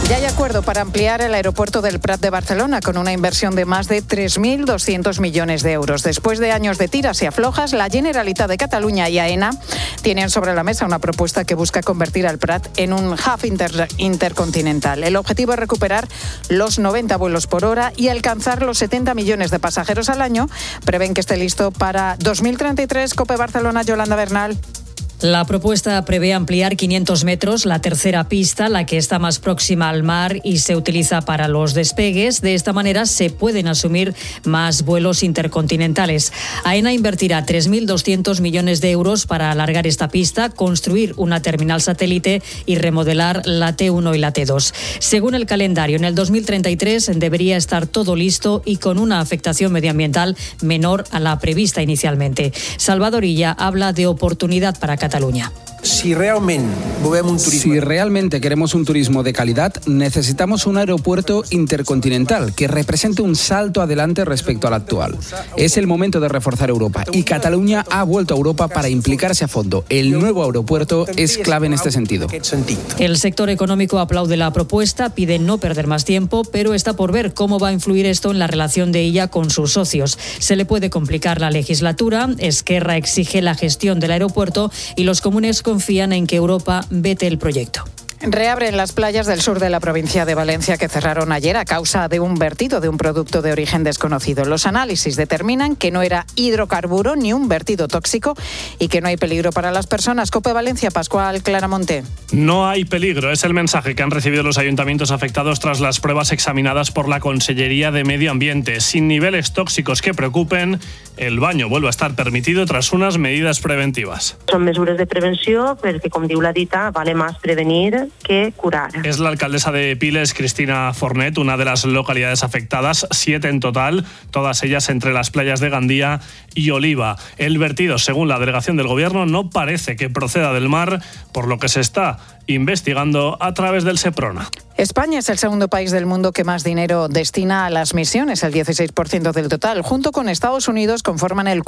Ya hay acuerdo para ampliar el aeropuerto del Prat de Barcelona con una inversión de más de 3.200 millones de euros. Después de años de tiras y aflojas, la Generalitat de Cataluña y AENA tienen sobre la mesa una propuesta que busca convertir al Prat en un hub intercontinental. El objetivo es recuperar los 90 vuelos por hora y alcanzar los 70 millones de pasajeros al año. Prevén que esté listo para 2033. COPE Barcelona, Yolanda Bernal. La propuesta prevé ampliar 500 metros la tercera pista, la que está más próxima al mar y se utiliza para los despegues. De esta manera se pueden asumir más vuelos intercontinentales. AENA invertirá 3.200 millones de euros para alargar esta pista, construir una terminal satélite y remodelar la T1 y la T2. Según el calendario, en el 2033 debería estar todo listo y con una afectación medioambiental menor a la prevista inicialmente. Salvador Illa habla de oportunidad para Cataluña. Si realmente queremos un turismo de calidad, necesitamos un aeropuerto intercontinental que represente un salto adelante respecto al actual. Es el momento de reforzar Europa y Cataluña ha vuelto a Europa para implicarse a fondo. El nuevo aeropuerto es clave en este sentido. El sector económico aplaude la propuesta, pide no perder más tiempo, pero está por ver cómo va a influir esto en la relación de ella con sus socios. Se le puede complicar la legislatura, Esquerra exige la gestión del aeropuerto y los comunes confían en que Europa vete el proyecto. Reabren las playas del sur de la provincia de Valencia que cerraron ayer a causa de un vertido de un producto de origen desconocido. Los análisis determinan que no era hidrocarburo ni un vertido tóxico y que no hay peligro para las personas. COPE Valencia, Pascual Claramonte. No hay peligro, es el mensaje que han recibido los ayuntamientos afectados tras las pruebas examinadas por la Consellería de Medio Ambiente. Sin niveles tóxicos que preocupen, el baño vuelve a estar permitido tras unas medidas preventivas. Són mesures de prevenció perquè, com diu la dita, vale más prevenir que curar. Es la alcaldesa de Piles, Cristina Fornet, una de las localidades afectadas, 7 en total, todas ellas entre las playas de Gandía y Oliva. El vertido, según la delegación del Gobierno, no parece que proceda del mar, por lo que se está investigando a través del Seprona. España es el segundo país del mundo que más dinero destina a las misiones, el 16% del total. Junto con Estados Unidos conforman el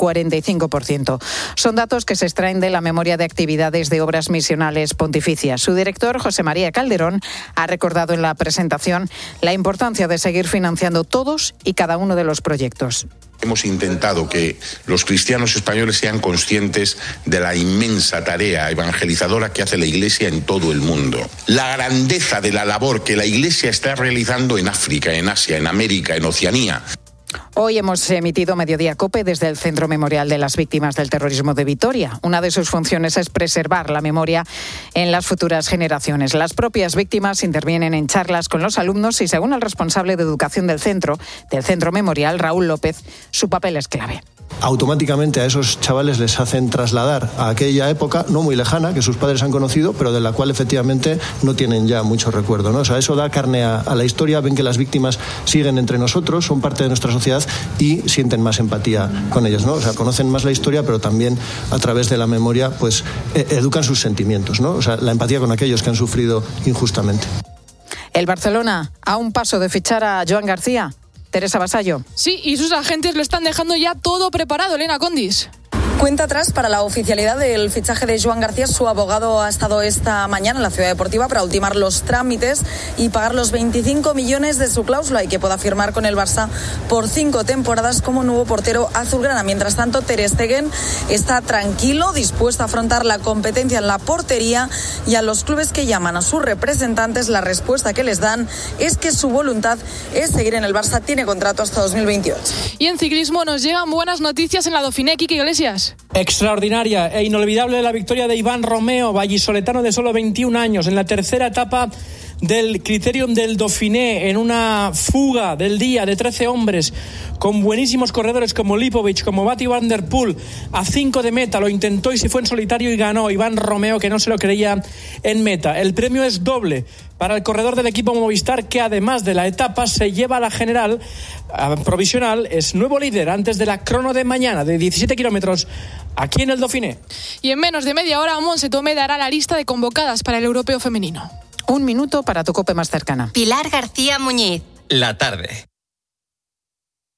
45%. Son datos que se extraen de la memoria de actividades de obras misionales pontificias. Su director, José María Calderón, ha recordado en la presentación la importancia de seguir financiando todos y cada uno de los proyectos. Hemos intentado que los cristianos españoles sean conscientes de la inmensa tarea evangelizadora que hace la Iglesia en todo el mundo. La grandeza de la labor que la Iglesia está realizando en África, en Asia, en América, en Oceanía. Hoy hemos emitido Mediodía COPE desde el Centro Memorial de las Víctimas del Terrorismo de Vitoria. Una de sus funciones es preservar la memoria en las futuras generaciones. Las propias víctimas intervienen en charlas con los alumnos y, según el responsable de educación del Centro Memorial, Raúl López, su papel es clave. Automáticamente a esos chavales les hacen trasladar a aquella época, no muy lejana, que sus padres han conocido, pero de la cual efectivamente no tienen ya mucho recuerdo, ¿no? O sea, eso da carne a la historia, ven que las víctimas siguen entre nosotros, son parte de nuestra sociedad y sienten más empatía con ellas, ¿no? O sea, conocen más la historia, pero también a través de la memoria, pues, educan sus sentimientos, ¿no? O sea, la empatía con aquellos que han sufrido injustamente. El Barcelona, a un paso de fichar a Joan García. Teresa Vasallo. Sí, y sus agentes lo están dejando ya todo preparado, Elena Condis. Cuenta atrás para la oficialidad del fichaje de Joan García. Su abogado ha estado esta mañana en la Ciudad Deportiva para ultimar los trámites y pagar los 25 millones de su cláusula y que pueda firmar con el Barça por 5 temporadas como nuevo portero azulgrana. Mientras tanto, Ter Stegen está tranquilo, dispuesto a afrontar la competencia en la portería, y a los clubes que llaman a sus representantes, la respuesta que les dan es que su voluntad es seguir en el Barça. Tiene contrato hasta 2028. Y en ciclismo nos llegan buenas noticias en la Dauphiné. Quique Iglesias. Extraordinaria e inolvidable la victoria de Iván Romeo, vallisoletano de solo 21 años, en la tercera etapa del Criterium del Dauphiné, en una fuga del día de 13 hombres, con buenísimos corredores como Lipovic, como Mathieu van der Poel, a 5 de meta. Lo intentó y se fue en solitario y ganó Iván Romeo, que no se lo creía en meta. El premio es doble para el corredor del equipo Movistar, que además de la etapa se lleva la general provisional. Es nuevo líder antes de la crono de mañana de 17 kilómetros aquí en el Dauphiné. Y en menos de media hora, Montse Tomé dará la lista de convocadas para el Europeo Femenino. 1 minuto para tu COPE más cercana. Pilar García Muñiz. La tarde.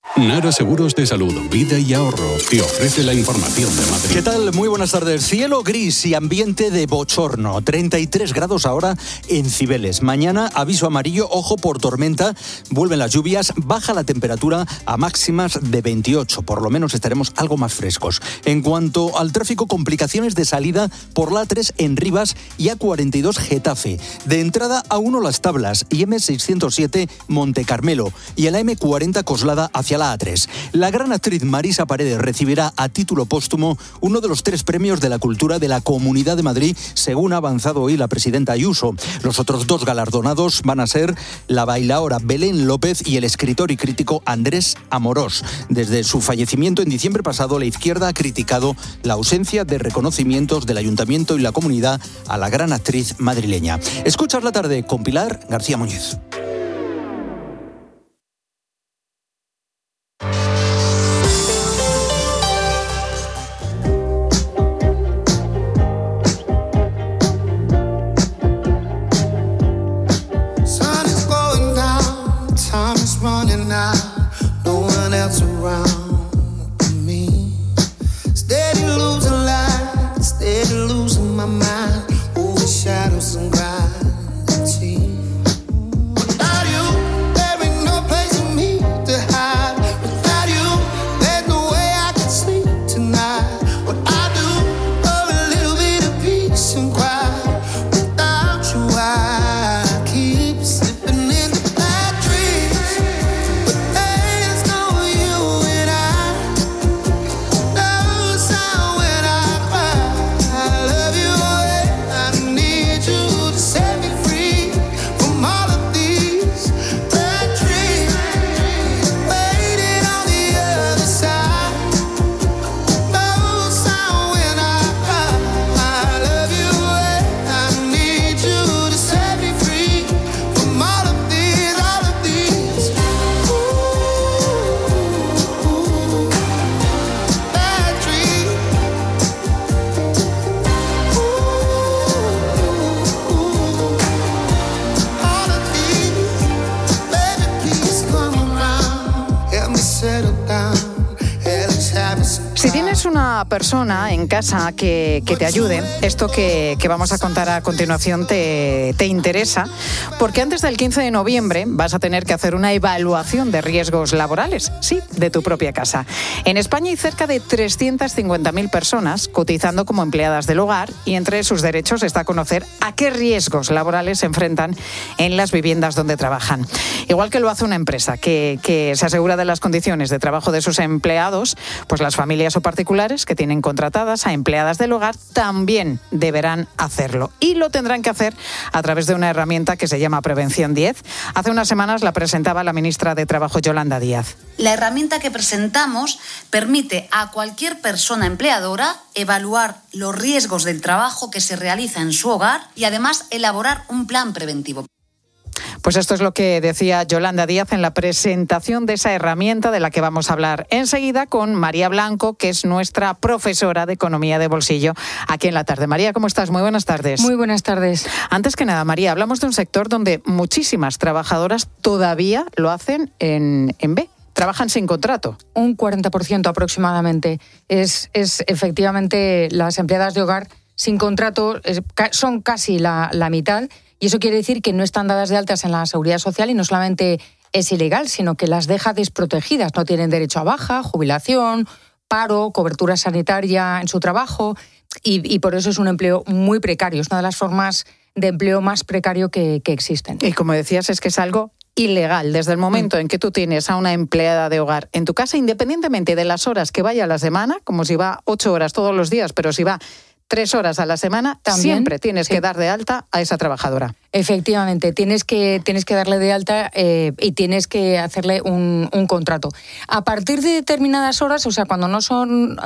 Nara Seguros de Salud, Vida y Ahorro te ofrece la información de Madrid. ¿Qué tal? Muy buenas tardes. Cielo gris y ambiente de bochorno. 33 grados ahora en Cibeles. Mañana aviso amarillo, ojo por tormenta. Vuelven las lluvias, baja la temperatura a máximas de 28. Por lo menos estaremos algo más frescos. En cuanto al tráfico, complicaciones de salida por la A3 en Rivas y A42 Getafe. De entrada A1 Las Tablas y M607 Monte Carmelo. Y en la M40 Coslada hacia la A3. La gran actriz Marisa Paredes recibirá a título póstumo uno de los 3 premios de la cultura de la Comunidad de Madrid, según ha avanzado hoy la presidenta Ayuso. Los otros 2 galardonados van a ser la bailaora Belén López y el escritor y crítico Andrés Amorós. Desde su fallecimiento en diciembre pasado, la izquierda ha criticado la ausencia de reconocimientos del Ayuntamiento y la comunidad a la gran actriz madrileña. Escuchas la tarde con Pilar García Muñiz. Si tienes una persona en casa que te ayude, esto que vamos a contar a continuación te interesa, porque antes del 15 de noviembre vas a tener que hacer una evaluación de riesgos laborales, sí, de tu propia casa. En España hay cerca de 350.000 personas cotizando como empleadas del hogar y entre sus derechos está conocer a qué riesgos laborales se enfrentan en las viviendas donde trabajan. Igual que lo hace una empresa que se asegura de las condiciones de trabajo de sus empleados, pues las familias o particulares que tienen contratadas a empleadas del hogar también deberán hacerlo. Y lo tendrán que hacer a través de una herramienta que se llama Prevención 10. Hace unas semanas la presentaba la ministra de Trabajo, Yolanda Díaz. La herramienta que presentamos permite a cualquier persona empleadora evaluar los riesgos del trabajo que se realiza en su hogar y además elaborar un plan preventivo. Pues esto es lo que decía Yolanda Díaz en la presentación de esa herramienta de la que vamos a hablar enseguida con María Blanco, que es nuestra profesora de Economía de Bolsillo aquí en La Tarde. María, ¿cómo estás? Muy buenas tardes. Muy buenas tardes. Antes que nada, María, hablamos de un sector donde muchísimas trabajadoras todavía lo hacen en B. Trabajan sin contrato. Un 40% aproximadamente. Es efectivamente las empleadas de hogar sin contrato, son casi la mitad. Y eso quiere decir que no están dadas de altas en la Seguridad Social y no solamente es ilegal, sino que las deja desprotegidas. No tienen derecho a baja, jubilación, paro, cobertura sanitaria en su trabajo y por eso es un empleo muy precario. Es una de las formas de empleo más precario que existen. Y como decías, es que es algo ilegal. Desde el momento en que tú tienes a una empleada de hogar en tu casa, independientemente de las horas que vaya a la semana, como si va 8 horas todos los días, pero si va 3 horas a la semana, también siempre tienes que dar de alta a esa trabajadora. Efectivamente, tienes que darle de alta y tienes que hacerle un contrato. A partir de determinadas horas, o sea, cuando no son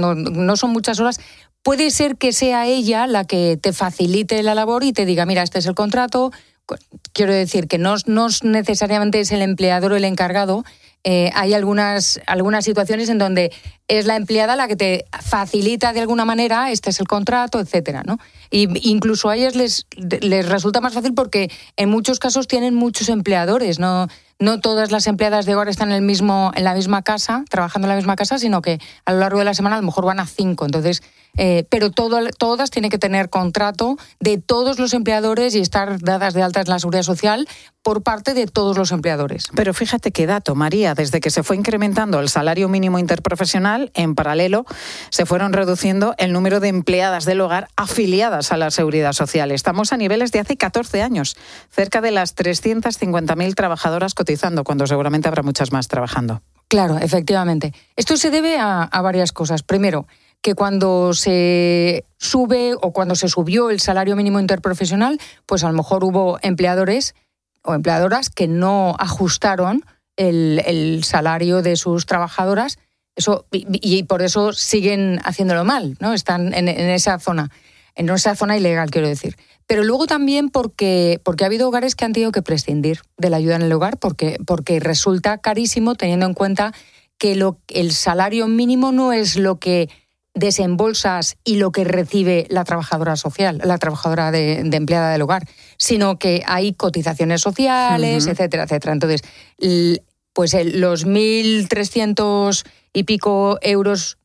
muchas horas, puede ser que sea ella la que te facilite la labor y te diga, mira, este es el contrato. Quiero decir que no necesariamente es el empleador o el encargado. Hay algunas situaciones en donde es la empleada la que te facilita de alguna manera, este es el contrato, etcétera, ¿no? Y incluso a ellas les resulta más fácil porque en muchos casos tienen muchos empleadores, no no todas las empleadas de hogar están en la misma casa, trabajando en la misma casa, sino que a lo largo de la semana a lo mejor van a 5. Entonces, pero todas tienen que tener contrato de todos los empleadores y estar dadas de alta en la Seguridad Social por parte de todos los empleadores. Pero fíjate qué dato, María, desde que se fue incrementando el salario mínimo interprofesional, en paralelo se fueron reduciendo el número de empleadas del hogar afiliadas a la Seguridad Social. Estamos a niveles de hace 14 años, cerca de las 350.000 trabajadoras cotizando, cuando seguramente habrá muchas más trabajando. Claro, efectivamente. Esto se debe a varias cosas. Primero, que cuando se sube o cuando se subió el salario mínimo interprofesional, pues a lo mejor hubo empleadores o empleadoras que no ajustaron el salario de sus trabajadoras, y por eso siguen haciéndolo mal, ¿no? Están en esa zona ilegal, quiero decir. Pero luego también porque ha habido hogares que han tenido que prescindir de la ayuda en el hogar porque resulta carísimo, teniendo en cuenta que el salario mínimo no es lo que desembolsas y lo que recibe la trabajadora social, la trabajadora de empleada del hogar, sino que hay cotizaciones sociales, etcétera, etcétera. Entonces, pues los 1.300 y pico euros,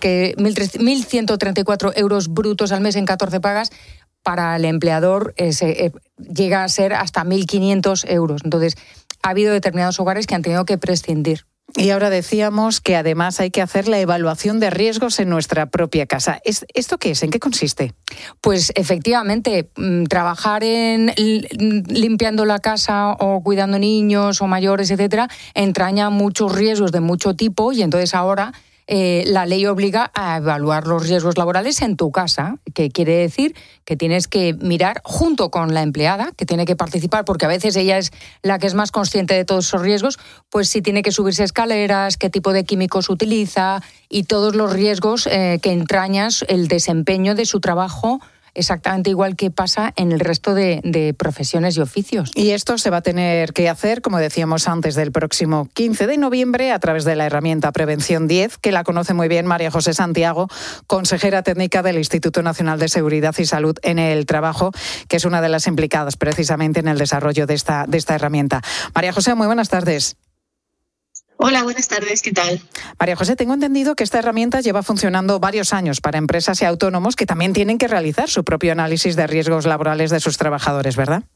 1.134 euros brutos al mes en 14 pagas, para el empleador llega a ser hasta 1.500 euros. Entonces, ha habido determinados hogares que han tenido que prescindir. Y ahora decíamos que además hay que hacer la evaluación de riesgos en nuestra propia casa. ¿Esto qué es? ¿En qué consiste? Pues efectivamente, trabajar limpiando la casa o cuidando niños o mayores, etcétera, entraña muchos riesgos de mucho tipo, y entonces ahora la ley obliga a evaluar los riesgos laborales en tu casa, que quiere decir que tienes que mirar junto con la empleada, que tiene que participar, porque a veces ella es la que es más consciente de todos esos riesgos, pues si tiene que subirse escaleras, qué tipo de químicos utiliza y todos los riesgos que entrañas el desempeño de su trabajo, exactamente igual que pasa en el resto de profesiones y oficios. Y esto se va a tener que hacer, como decíamos antes, del próximo 15 de noviembre a través de la herramienta Prevención 10, que la conoce muy bien María José Santiago, consejera técnica del Instituto Nacional de Seguridad y Salud en el Trabajo, que es una de las implicadas precisamente en el desarrollo de esta herramienta. María José, muy buenas tardes. Hola, buenas tardes, ¿qué tal? María José, tengo entendido que esta herramienta lleva funcionando varios años para empresas y autónomos que también tienen que realizar su propio análisis de riesgos laborales de sus trabajadores, ¿verdad?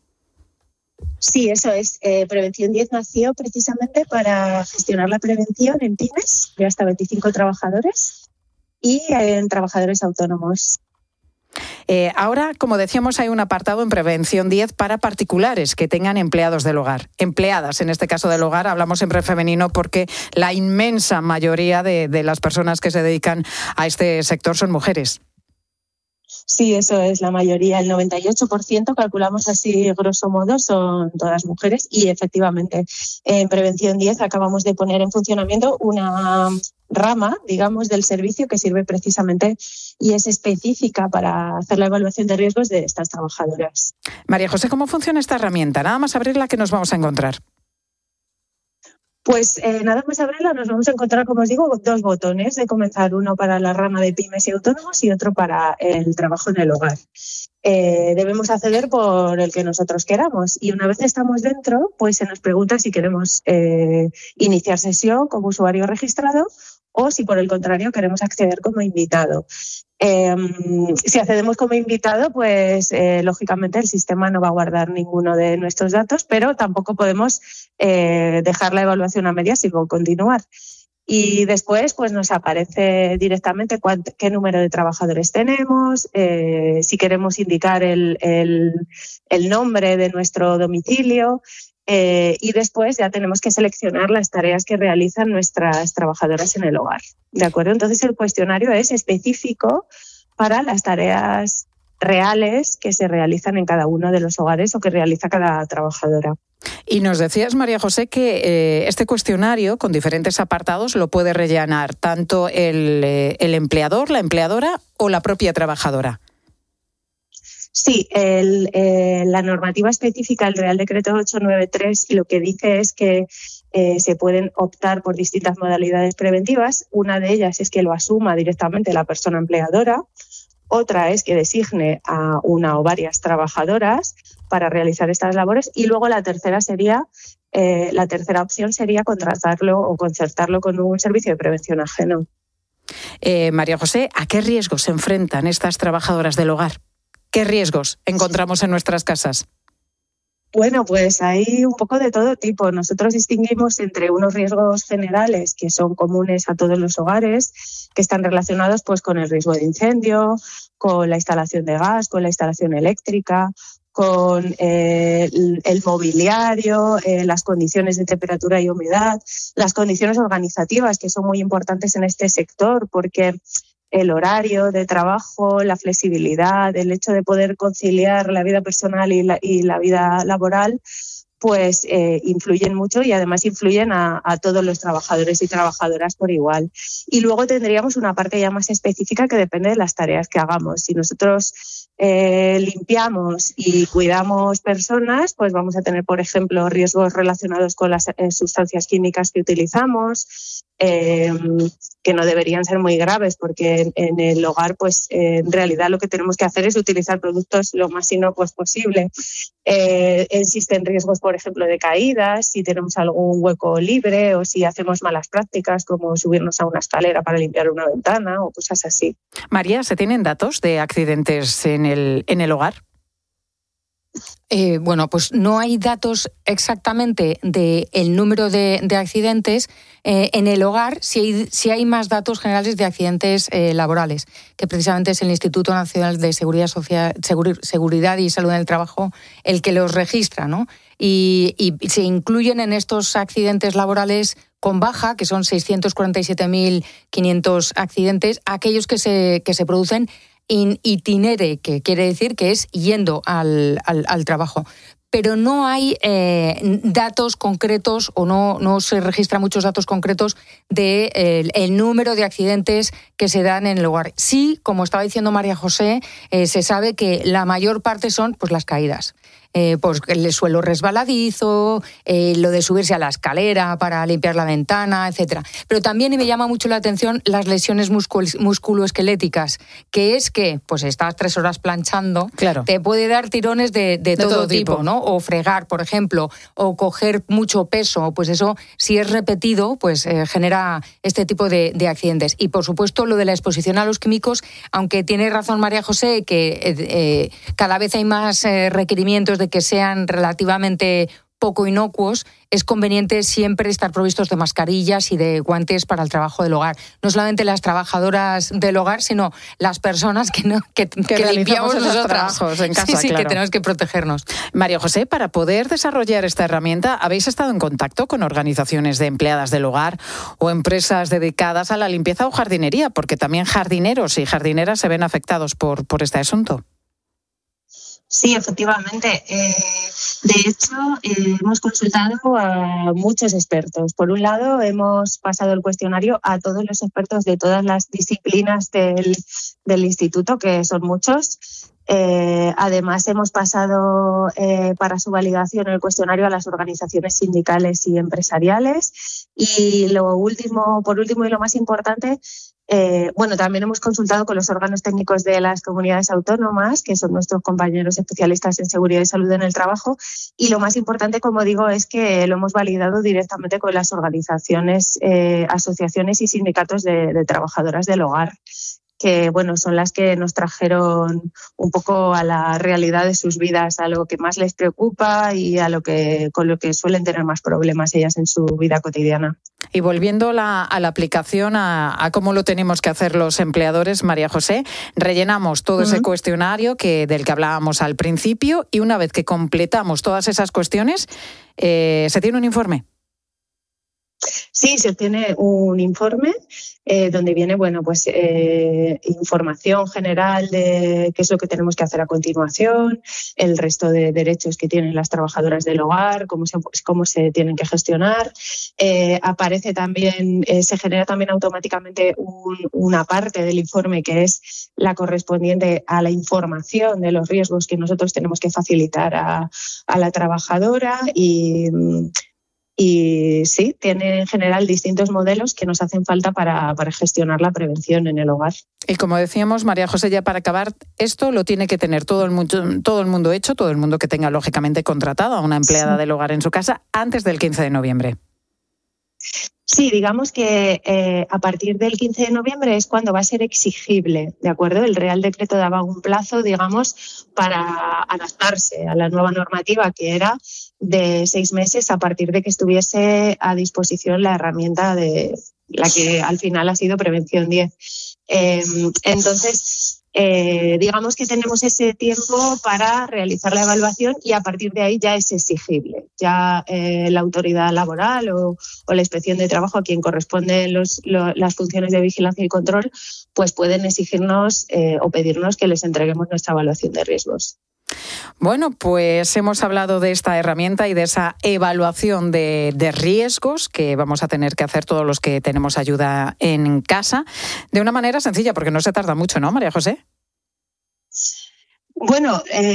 Sí, eso es. Prevención 10 nació precisamente para gestionar la prevención en pymes de hasta 25 trabajadores y en trabajadores autónomos. Ahora, como decíamos, hay un apartado en Prevención 10 para particulares que tengan empleados del hogar. Empleadas, en este caso del hogar, hablamos siempre femenino porque la inmensa mayoría de las personas que se dedican a este sector son mujeres. Sí, eso es la mayoría. El 98%, calculamos así grosso modo, son todas mujeres. Y efectivamente, en Prevención 10 acabamos de poner en funcionamiento una rama, digamos, del servicio que sirve precisamente y es específica para hacer la evaluación de riesgos de estas trabajadoras. María José, ¿cómo funciona esta herramienta? Nada más abrirla, ¿qué nos vamos a encontrar? Pues nada más abrirla nos vamos a encontrar, como os digo, dos botones de comenzar, uno para la rama de pymes y autónomos y otro para el trabajo en el hogar. Debemos acceder por el que nosotros queramos y una vez estamos dentro, pues se nos pregunta si queremos iniciar sesión como usuario registrado o si por el contrario queremos acceder como invitado. Si accedemos como invitado, pues lógicamente el sistema no va a guardar ninguno de nuestros datos, pero tampoco podemos dejar la evaluación a medias y continuar. Y después pues nos aparece directamente qué número de trabajadores tenemos, si queremos indicar el nombre de nuestro domicilio. Y después ya tenemos que seleccionar las tareas que realizan nuestras trabajadoras en el hogar. ¿De acuerdo? Entonces el cuestionario es específico para las tareas reales que se realizan en cada uno de los hogares o que realiza cada trabajadora. Y nos decías, María José, que este cuestionario con diferentes apartados lo puede rellenar tanto el empleador, la empleadora o la propia trabajadora. Sí, la normativa específica, el Real Decreto 893, lo que dice es que se pueden optar por distintas modalidades preventivas. Una de ellas es que lo asuma directamente la persona empleadora. Otra es que designe a una o varias trabajadoras para realizar estas labores. Y luego la tercera sería la tercera opción sería contratarlo o concertarlo con un servicio de prevención ajeno. María José, ¿a qué riesgos se enfrentan estas trabajadoras del hogar? ¿Qué riesgos encontramos en nuestras casas? Bueno, pues hay un poco de todo tipo. Nosotros distinguimos entre unos riesgos generales que son comunes a todos los hogares, que están relacionados pues con el riesgo de incendio, con la instalación de gas, con la instalación eléctrica, con el mobiliario, las condiciones de temperatura y humedad, las condiciones organizativas, que son muy importantes en este sector, porque el horario de trabajo, la flexibilidad, el hecho de poder conciliar la vida personal y la vida laboral, pues influyen mucho y además influyen a todos los trabajadores y trabajadoras por igual. Y luego tendríamos una parte ya más específica que depende de las tareas que hagamos. Si nosotros limpiamos y cuidamos personas, pues vamos a tener, por ejemplo, riesgos relacionados con las sustancias químicas que utilizamos, que no deberían ser muy graves, porque en el hogar, pues en realidad lo que tenemos que hacer es utilizar productos lo más inocuos posible. Existen riesgos, por ejemplo, de caídas, si tenemos algún hueco libre o si hacemos malas prácticas, como subirnos a una escalera para limpiar una ventana o cosas así. María, ¿se tienen datos de accidentes en el hogar? Bueno, pues no hay datos exactamente del número de accidentes en el hogar. Sí hay más datos generales de accidentes laborales, que precisamente es el Instituto Nacional de Seguridad y Salud en el Trabajo el que los registra, ¿no? Y se incluyen en estos accidentes laborales con baja, que son 647.500 accidentes, aquellos que se producen in itinere, que quiere decir que es yendo al trabajo. Pero no hay datos concretos o no se registran muchos datos concretos de el número de accidentes que se dan en el hogar. Sí, como estaba diciendo María José, se sabe que la mayor parte son pues las caídas. Pues el suelo resbaladizo, lo de subirse a la escalera para limpiar la ventana, etcétera. Pero también, y me llama mucho la atención, las lesiones musculoesqueléticas, que es que pues estás 3 horas planchando, claro, te puede dar tirones de todo tipo, ¿no? O fregar, por ejemplo, o coger mucho peso, pues eso, si es repetido, pues genera este tipo de accidentes. Y por supuesto, lo de la exposición a los químicos, aunque tiene razón María José, que cada vez hay más requerimientos de que sean relativamente poco inocuos, es conveniente siempre estar provistos de mascarillas y de guantes para el trabajo del hogar. No solamente las trabajadoras del hogar, sino las personas que limpiamos esos trabajos en casa. Sí, claro, que tenemos que protegernos. María José, para poder desarrollar esta herramienta, ¿habéis estado en contacto con organizaciones de empleadas del hogar o empresas dedicadas a la limpieza o jardinería? Porque también jardineros y jardineras se ven afectados por este asunto. Sí, efectivamente. De hecho, hemos consultado a muchos expertos. Por un lado, hemos pasado el cuestionario a todos los expertos de todas las disciplinas del instituto, que son muchos. Además, hemos pasado para su validación el cuestionario a las organizaciones sindicales y empresariales. Y por último y lo más importante, también hemos consultado con los órganos técnicos de las comunidades autónomas, que son nuestros compañeros especialistas en seguridad y salud en el trabajo. Y lo más importante, como digo, es que lo hemos validado directamente con las organizaciones, asociaciones y sindicatos de trabajadoras del hogar, que son las que nos trajeron un poco a la realidad de sus vidas, a lo que más les preocupa y con lo que suelen tener más problemas ellas en su vida cotidiana. Y volviendo a la aplicación, a cómo lo tenemos que hacer los empleadores, María José, rellenamos todo ese cuestionario del que hablábamos al principio, y una vez que completamos todas esas cuestiones, ¿se tiene un informe? Sí, se tiene un informe donde viene información general de qué es lo que tenemos que hacer a continuación, el resto de derechos que tienen las trabajadoras del hogar, cómo se tienen que gestionar. Aparece también, se genera también automáticamente una parte del informe que es la correspondiente a la información de los riesgos que nosotros tenemos que facilitar a la trabajadora, y Y sí, tiene en general distintos modelos que nos hacen falta para gestionar la prevención en el hogar. Y como decíamos, María José, ya para acabar, esto lo tiene que tener todo el mundo hecho, todo el mundo que tenga lógicamente contratada a una empleada del hogar en su casa antes del 15 de noviembre. Sí, digamos que a partir del 15 de noviembre es cuando va a ser exigible, ¿de acuerdo? El Real Decreto daba un plazo, digamos, para adaptarse a la nueva normativa, que era de 6 meses a partir de que estuviese a disposición la herramienta de la que al final ha sido Prevención 10. Entonces, digamos que tenemos ese tiempo para realizar la evaluación y a partir de ahí ya es exigible. Ya la autoridad laboral o la inspección de trabajo, a quien corresponden las funciones de vigilancia y control, pues pueden exigirnos o pedirnos que les entreguemos nuestra evaluación de riesgos. Bueno, pues hemos hablado de esta herramienta y de esa evaluación de riesgos que vamos a tener que hacer todos los que tenemos ayuda en casa de una manera sencilla, porque no se tarda mucho, ¿no, María José? Bueno,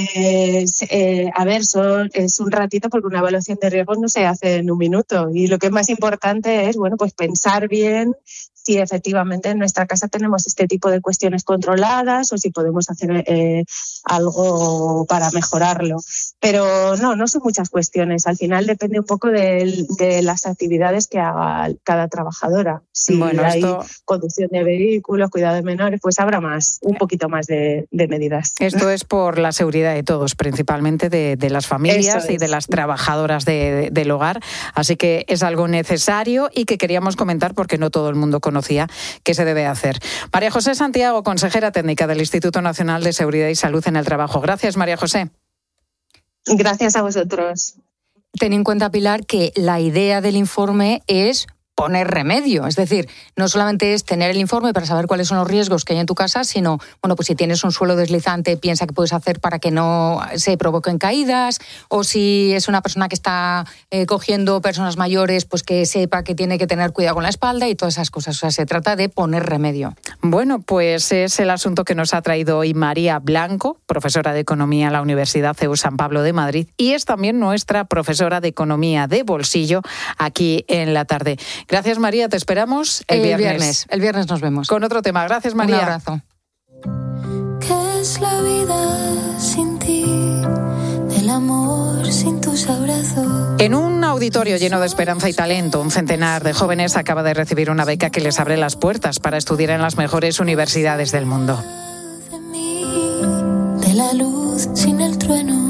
a ver, es un ratito porque una evaluación de riesgos no se hace en un minuto y lo que es más importante es, bueno, pues pensar bien si efectivamente en nuestra casa tenemos este tipo de cuestiones controladas o si podemos hacer algo para mejorarlo. Pero no son muchas cuestiones. Al final depende un poco de las actividades que haga cada trabajadora. Si hay conducción de vehículos, cuidado de menores, pues habrá un poquito más de medidas. Esto es por la seguridad de todos, principalmente de las familias y de las trabajadoras del hogar. Así que es algo necesario y que queríamos comentar porque no todo el mundo conocía que se debe hacer. María José Santiago, consejera técnica del Instituto Nacional de Seguridad y Salud en el Trabajo. Gracias, María José. Gracias a vosotros. Ten en cuenta, Pilar, que la idea del informe es poner remedio. Es decir, no solamente es tener el informe para saber cuáles son los riesgos que hay en tu casa, sino, bueno, pues si tienes un suelo deslizante, piensa qué puedes hacer para que no se provoquen caídas, o si es una persona que está cogiendo personas mayores, pues que sepa que tiene que tener cuidado con la espalda y todas esas cosas. O sea, se trata de poner remedio. Bueno, pues es el asunto que nos ha traído hoy María Blanco, profesora de Economía en la Universidad CEU San Pablo de Madrid, y es también nuestra profesora de Economía de bolsillo aquí en La Tarde. Gracias, María. Te esperamos el viernes. El viernes nos vemos. Con otro tema. Gracias, María. Un abrazo. ¿Qué es la vida sin ti? Del amor sin tus abrazos. En un auditorio lleno de esperanza y talento, un centenar de jóvenes acaba de recibir una beca que les abre las puertas para estudiar en las mejores universidades del mundo. De la luz sin el trueno.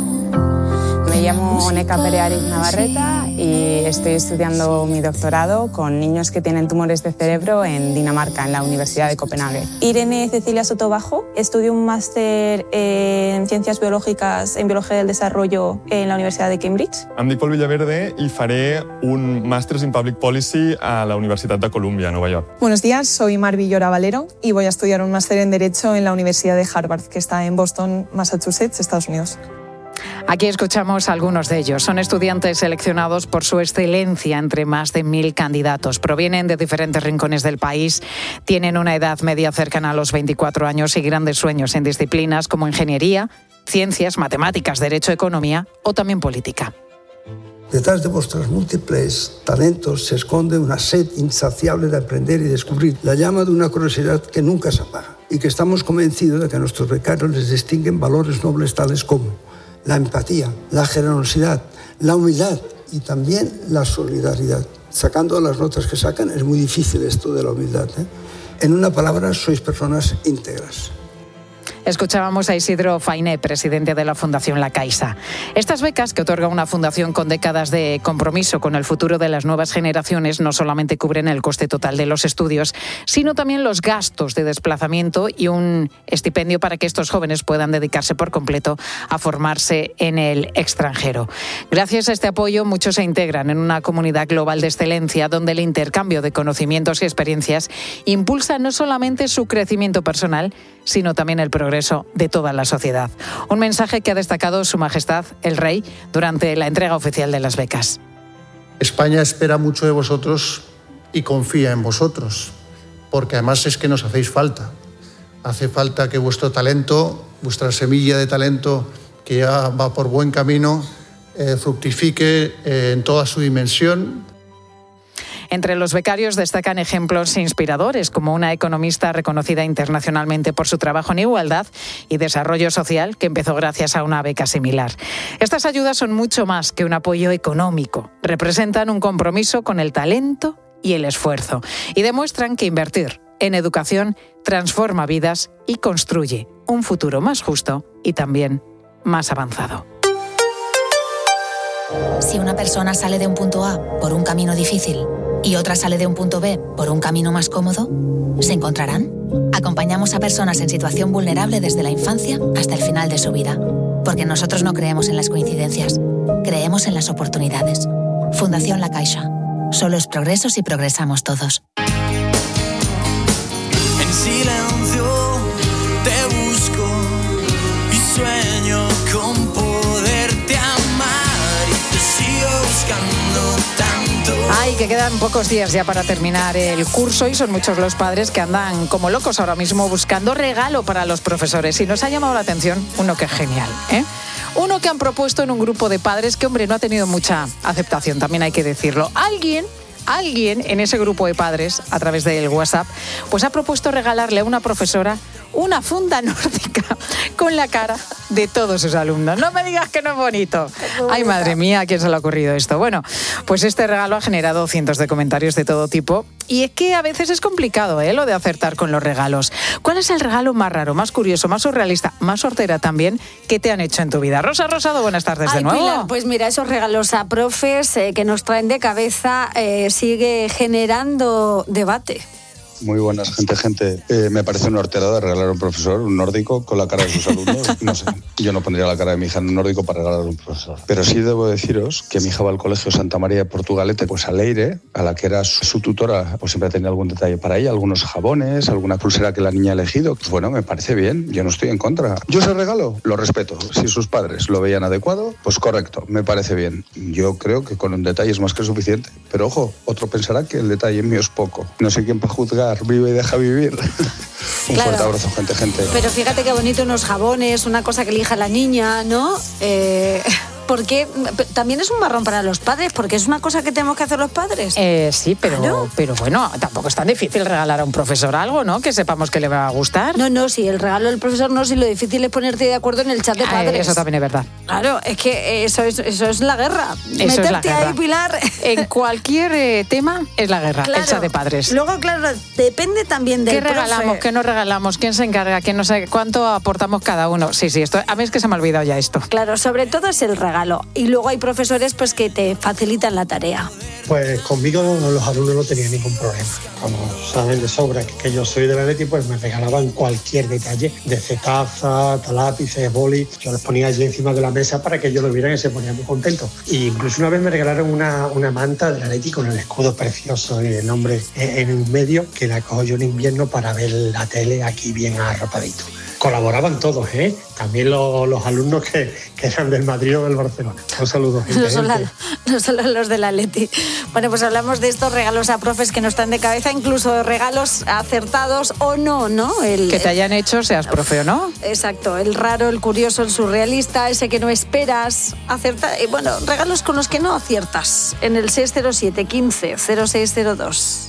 Me llamo Neca Pereariz Navarreta y estoy estudiando mi doctorado con niños que tienen tumores de cerebro en Dinamarca, en la Universidad de Copenhague. Irene Cecilia Sotobajo, estudio un máster en Ciencias Biológicas en Biología del Desarrollo en la Universidad de Cambridge. Em dic Pol Villaverde y faré un Màster en Public Policy a la Universidad de Columbia, Nueva York. Buenos días, soy Mar Villora Valero y voy a estudiar un máster en Derecho en la Universidad de Harvard, que está en Boston, Massachusetts, Estados Unidos. Aquí escuchamos a algunos de ellos. Son estudiantes seleccionados por su excelencia entre más de 1.000 candidatos. Provienen de diferentes rincones del país, tienen una edad media cercana a los 24 años y grandes sueños en disciplinas como ingeniería, ciencias, matemáticas, derecho, economía o también política. Detrás de vuestros múltiples talentos se esconde una sed insaciable de aprender y descubrir, la llama de una curiosidad que nunca se apaga y que estamos convencidos de que a nuestros becarios les distinguen valores nobles tales como la empatía, la generosidad, la humildad y también la solidaridad. Sacando las notas que sacan, es muy difícil esto de la humildad, ¿eh? En una palabra, sois personas íntegras. Escuchábamos a Isidro Fainé, presidente de la Fundación La Caixa. Estas becas que otorga una fundación con décadas de compromiso con el futuro de las nuevas generaciones no solamente cubren el coste total de los estudios, sino también los gastos de desplazamiento y un estipendio para que estos jóvenes puedan dedicarse por completo a formarse en el extranjero. Gracias a este apoyo, muchos se integran en una comunidad global de excelencia donde el intercambio de conocimientos y experiencias impulsa no solamente su crecimiento personal, sino también el progreso de toda la sociedad. Un mensaje que ha destacado Su Majestad el Rey durante la entrega oficial de las becas. España espera mucho de vosotros y confía en vosotros, porque además es que nos hacéis falta. Hace falta que vuestro talento, vuestra semilla de talento, que ya va por buen camino, fructifique en toda su dimensión. Entre los becarios destacan ejemplos inspiradores, como una economista reconocida internacionalmente por su trabajo en igualdad y desarrollo social, que empezó gracias a una beca similar. Estas ayudas son mucho más que un apoyo económico. Representan un compromiso con el talento y el esfuerzo, y demuestran que invertir en educación transforma vidas y construye un futuro más justo y también más avanzado. Si una persona sale de un punto A por un camino difícil y otra sale de un punto B por un camino más cómodo, ¿se encontrarán? Acompañamos a personas en situación vulnerable desde la infancia hasta el final de su vida. Porque nosotros no creemos en las coincidencias, creemos en las oportunidades. Fundación La Caixa. Solo es progreso si progresamos todos. En silencio te busco y sueño con poderte amar y te sigo buscando tanto. Ay, que quedan pocos días ya para terminar el curso y son muchos los padres que andan como locos ahora mismo buscando regalo para los profesores. Y nos ha llamado la atención uno que es genial, ¿eh? Uno que han propuesto en un grupo de padres que, hombre, no ha tenido mucha aceptación, también hay que decirlo. Alguien en ese grupo de padres, a través del WhatsApp, pues ha propuesto regalarle a una profesora una funda nórdica con la cara de todos sus alumnos. No me digas que no es bonito. Ay, madre mía, ¿a quién se le ha ocurrido esto? Bueno, pues este regalo ha generado cientos de comentarios de todo tipo. Y es que a veces es complicado, lo de acertar con los regalos. ¿Cuál es el regalo más raro, más curioso, más surrealista, más hortera también que te han hecho en tu vida? Rosa Rosado, buenas tardes de nuevo. Pilar, pues mira, esos regalos a profes que nos traen de cabeza sigue generando debate. Muy buenas, gente. Me parece una hortera de regalar a un profesor, un nórdico, con la cara de sus alumnos. No sé, yo no pondría la cara de mi hija en un nórdico para regalar a un profesor. Pero sí debo deciros que mi hija va al colegio Santa María de Portugalete, pues a Leire, a la que era su tutora, pues siempre tenía algún detalle para ella, algunos jabones, alguna pulsera que la niña ha elegido. Pues bueno, me parece bien, yo no estoy en contra. Yo ese regalo lo respeto. Si sus padres lo veían adecuado, pues correcto, me parece bien. Yo creo que con un detalle es más que suficiente. Pero ojo, otro pensará que el detalle mío es poco. No sé quién para juzgar, vive y deja vivir. Un fuerte abrazo, gente. Pero fíjate qué bonito unos jabones, una cosa que elija la niña, ¿no? Porque también es un marrón para los padres, porque es una cosa que tenemos que hacer los padres. Sí, pero bueno, tampoco es tan difícil regalar a un profesor algo, ¿no? Que sepamos que le va a gustar. No, si el regalo del profesor no, si lo difícil es ponerte de acuerdo en el chat de padres. Eso también es verdad. Claro, es que eso es la guerra. Eso Meterte es la guerra. ahí, Pilar. En cualquier tema es la guerra, claro, el chat de padres. Luego, claro, depende también del ¿Qué regalamos? profe. ¿Qué no regalamos? ¿Quién se encarga? ¿Quién no sabe cuánto aportamos cada uno? Sí, esto a mí es que se me ha olvidado ya esto. Claro, sobre todo es el regalo. Y luego hay profesores pues que te facilitan la tarea. Pues conmigo los alumnos no tenían ningún problema. Como saben de sobra que yo soy de la Leti, pues me regalaban cualquier detalle, desde taza, lápices, boli. Yo los ponía allí encima de la mesa para que ellos lo vieran y se ponían muy contentos. Y incluso una vez me regalaron una manta de la Leti con el escudo precioso y el nombre en medio, que la cojo yo en invierno para ver la tele aquí bien arropadito. Colaboraban todos, también los alumnos que eran del Madrid o del Barcelona. Un saludo. No solo los de la Leti. Bueno, pues hablamos de estos regalos a profes que nos están de cabeza, incluso regalos acertados o no, ¿no? Que te hayan hecho, seas profe o no. Exacto, el raro, el curioso, el surrealista, ese que no esperas, bueno, regalos con los que no aciertas. En el 607 15 0602.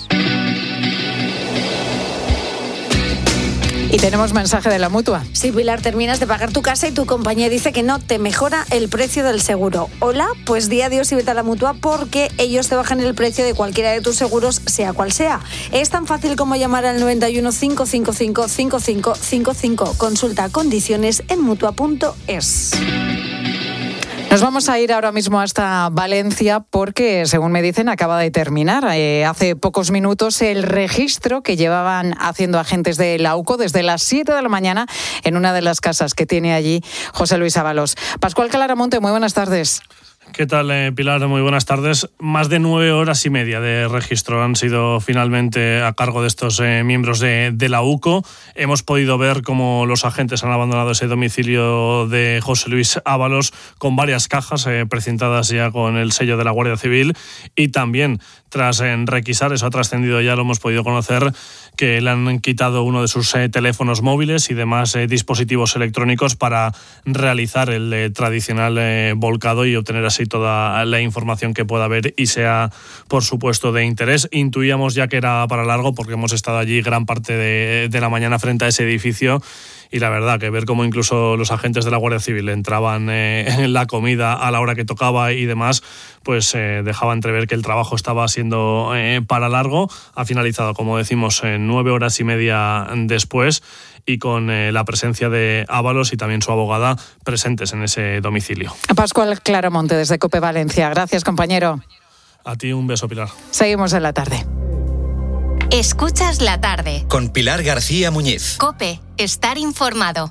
Y tenemos mensaje de la Mutua. Sí, Pilar, terminas de pagar tu casa y tu compañía dice que no te mejora el precio del seguro. Hola, pues di adiós y vete a la Mutua porque ellos te bajan el precio de cualquiera de tus seguros, sea cual sea. Es tan fácil como llamar al 91 555 5555. Consulta condiciones en Mutua.es. Nos vamos a ir ahora mismo hasta Valencia porque, según me dicen, acaba de terminar hace pocos minutos el registro que llevaban haciendo agentes de la UCO desde las 7 de la mañana en una de las casas que tiene allí José Luis Ábalos. Pascual Calaramonte, muy buenas tardes. ¿Qué tal, Pilar? Muy buenas tardes. Más de 9 horas y media de registro han sido finalmente a cargo de estos miembros de la UCO. Hemos podido ver cómo los agentes han abandonado ese domicilio de José Luis Ábalos con varias cajas precintadas ya con el sello de la Guardia Civil y también tras requisar, eso ha trascendido ya, lo hemos podido conocer, que le han quitado uno de sus teléfonos móviles y demás dispositivos electrónicos para realizar el tradicional volcado y obtener así toda la información que pueda haber y sea, por supuesto, de interés. Intuíamos ya que era para largo porque hemos estado allí gran parte de la mañana frente a ese edificio. Y la verdad que ver cómo incluso los agentes de la Guardia Civil entraban en la comida a la hora que tocaba y demás, pues dejaba entrever que el trabajo estaba siendo para largo. Ha finalizado, como decimos, 9 horas y media después y con la presencia de Ábalos y también su abogada presentes en ese domicilio. Pascual Claramonte desde COPE Valencia. Gracias, compañero. A ti un beso, Pilar. Seguimos en la tarde. Escuchas la tarde. Con Pilar García Muñiz. COPE. Estar informado.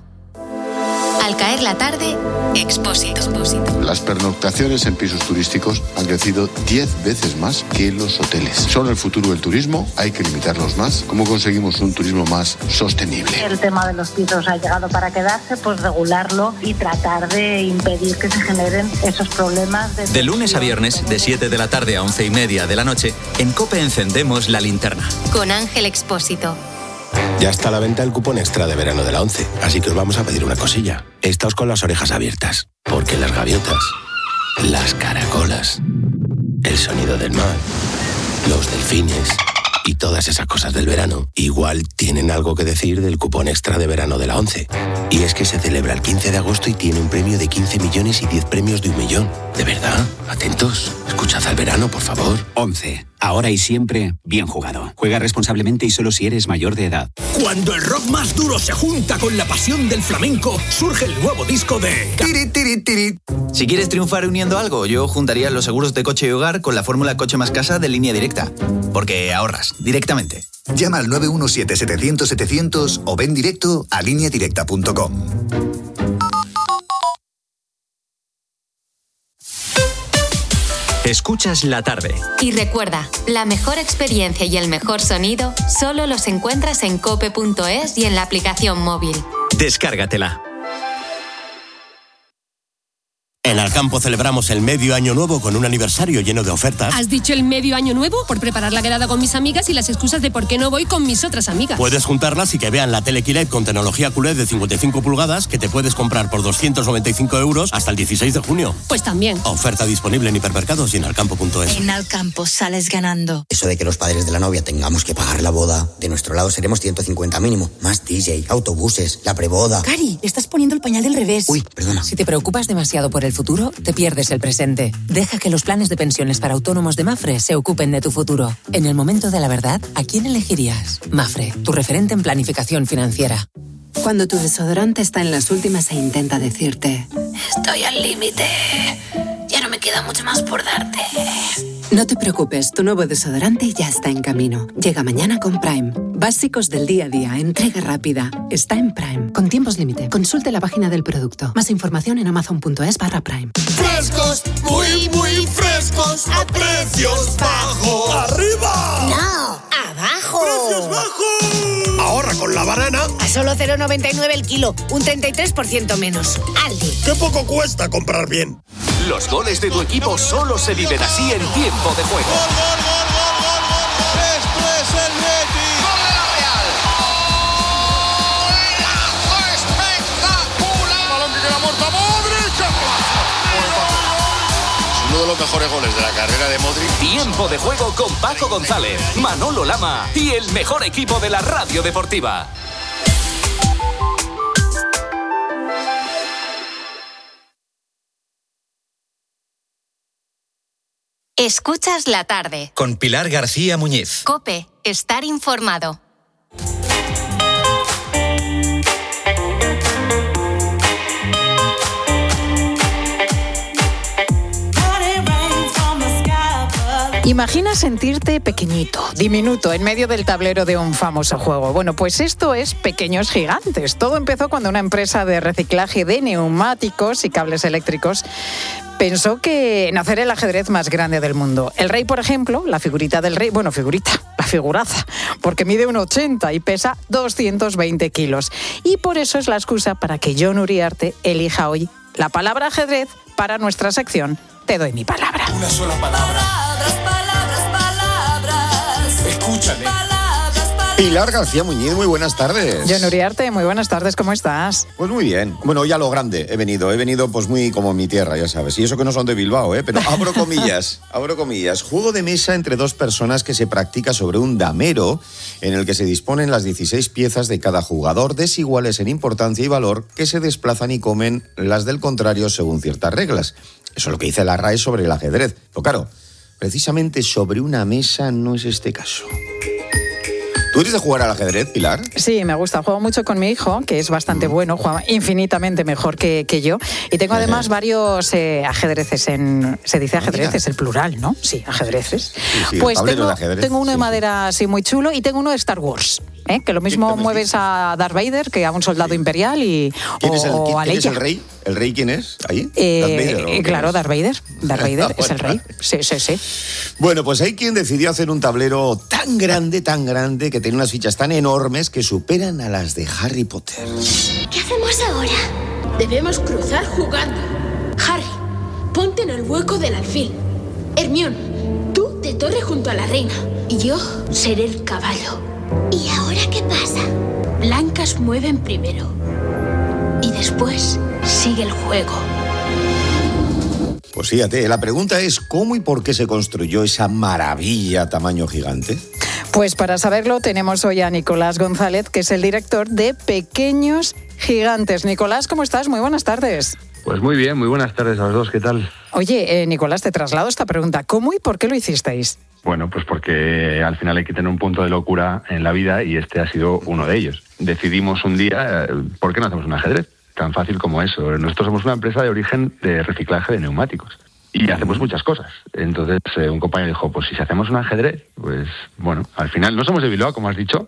Al caer la tarde, Expósito. Las pernoctaciones en pisos turísticos han crecido 10 veces más que los hoteles. Son el futuro del turismo, hay que limitarlos más. ¿Cómo conseguimos un turismo más sostenible? El tema de los pisos ha llegado para quedarse, pues regularlo y tratar de impedir que se generen esos problemas. De lunes a viernes, de 7 de la tarde a 11:30 de la noche, en COPE encendemos la linterna. Con Ángel Expósito. Ya está a la venta el cupón extra de verano de la 11, así que os vamos a pedir una cosilla. Estáos con las orejas abiertas, porque las gaviotas, las caracolas, el sonido del mar, los delfines y todas esas cosas del verano igual tienen algo que decir del cupón extra de verano de la 11. Y es que se celebra el 15 de agosto y tiene un premio de 15 millones y 10 premios de 1 millón. ¿De verdad? Atentos. Escuchad al verano, por favor. 11. Ahora y siempre, bien jugado. Juega responsablemente y solo si eres mayor de edad. Cuando el rock más duro se junta con la pasión del flamenco, surge el nuevo disco de... Tiri, tiri, tiri. Si quieres triunfar uniendo algo, yo juntaría los seguros de coche y hogar con la fórmula Coche más Casa de Línea Directa. Porque ahorras directamente. Llama al 917-700-700 o ven directo a lineadirecta.com. Escuchas la tarde. Y recuerda, la mejor experiencia y el mejor sonido solo los encuentras en cope.es y en la aplicación móvil. Descárgatela. En Alcampo celebramos el medio año nuevo con un aniversario lleno de ofertas. ¿Has dicho el medio año nuevo? Por preparar la quedada con mis amigas y las excusas de por qué no voy con mis otras amigas. Puedes juntarlas y que vean la tele QLED con tecnología QLED de 55 pulgadas que te puedes comprar por 295 euros hasta el 16 de junio. Pues también. Oferta disponible en hipermercados y en alcampo.es. En Alcampo sales ganando. Eso de que los padres de la novia tengamos que pagar la boda, de nuestro lado seremos 150 mínimo. Más DJ, autobuses, la preboda. Cari, estás poniendo el pañal del revés. Uy, perdona. Si te preocupas demasiado por el futuro, te pierdes el presente. Deja que los planes de pensiones para autónomos de Mafre se ocupen de tu futuro. En el momento de la verdad, ¿a quién elegirías? Mafre, tu referente en planificación financiera. Cuando tu desodorante está en las últimas e intenta decirte: estoy al límite, ya no me queda mucho más por darte. No te preocupes, tu nuevo desodorante ya está en camino. Llega mañana con Prime. Básicos del día a día, entrega rápida. Está en Prime, con tiempos límite. Consulte la página del producto. Más información en amazon.es/Prime. Frescos, muy, muy frescos, a precios bajos. ¡Arriba! No, abajo. ¡Precios bajos! Ahorra con la banana a solo 0,99 el kilo, un 33% menos. Aldi. ¡Qué poco cuesta comprar bien! Los goles de tu equipo solo se viven así en tiempo de juego. ¡Gol, gol, gol, gol, gol, gol! ¡Esto es el Betis! ¡Gol de la Real! ¡Golazo espectacular! ¡Balón que queda muerto! ¡Modric! Uno de los mejores goles de la carrera de Modric. Tiempo de juego con Paco González, Manolo Lama y el mejor equipo de la radio deportiva. Escuchas la tarde. Con Pilar García Muñiz. COPE. Estar informado. Imagina sentirte pequeñito, diminuto, en medio del tablero de un famoso juego. Bueno, pues esto es Pequeños Gigantes. Todo empezó cuando una empresa de reciclaje de neumáticos y cables eléctricos pensó que en hacer el ajedrez más grande del mundo. El rey, por ejemplo, la figurita del rey, la figuraza, porque mide 1,80 y pesa 220 kilos. Y por eso es la excusa para que Jon Uriarte elija hoy la palabra ajedrez para nuestra sección Te doy mi palabra. Una sola palabra. Pilar García Muñiz, muy buenas tardes. John Uriarte, muy buenas tardes, ¿cómo estás? Pues muy bien. Bueno, ya lo grande he venido pues muy como mi tierra, ya sabes. Y eso que no son de Bilbao, pero abro comillas. Juego de mesa entre dos personas que se practica sobre un damero en el que se disponen las 16 piezas de cada jugador, desiguales en importancia y valor, que se desplazan y comen las del contrario según ciertas reglas. Eso es lo que dice la RAE sobre el ajedrez. Pero claro, precisamente sobre una mesa no es este caso. ¿Tú eres de jugar al ajedrez, Pilar? Sí, me gusta. Juego mucho con mi hijo, que es bastante bueno, juega infinitamente mejor que yo. Y tengo además varios ajedrezes se dice ajedrezes, el plural, ¿no? Sí, ajedrezes. Sí, pues tengo uno de madera así muy chulo y tengo uno de Star Wars. Que lo mismo mueves a Darth Vader que a un soldado imperial ¿Quién es Leia. el rey? ¿El rey quién es? ¿Ahí? Claro, Darth Vader. Darth Vader es el rey. Sí. Bueno, pues hay quien decidió hacer un tablero tan grande, que tiene unas fichas tan enormes que superan a las de Harry Potter. ¿Qué hacemos ahora? Debemos cruzar jugando. Harry, ponte en el hueco del alfil. Hermione, tú de torre junto a la reina. Y yo seré el caballo. ¿Y ahora qué pasa? Blancas mueven primero. Y después sigue el juego. Pues fíjate, la pregunta es ¿cómo y por qué se construyó esa maravilla tamaño gigante? Pues para saberlo tenemos hoy a Nicolás González, que es el director de Pequeños Gigantes. Nicolás, ¿cómo estás? Muy buenas tardes. Pues muy bien, muy buenas tardes a los dos, ¿qué tal? Oye, Nicolás, te traslado esta pregunta. ¿Cómo y por qué lo hicisteis? Bueno, pues porque al final hay que tener un punto de locura en la vida y este ha sido uno de ellos. Decidimos un día, ¿por qué no hacemos un ajedrez? Tan fácil como eso. Nosotros somos una empresa de origen de reciclaje de neumáticos y hacemos muchas cosas. Entonces un compañero dijo, pues si hacemos un ajedrez, pues bueno, al final no somos de Bilbao, como has dicho,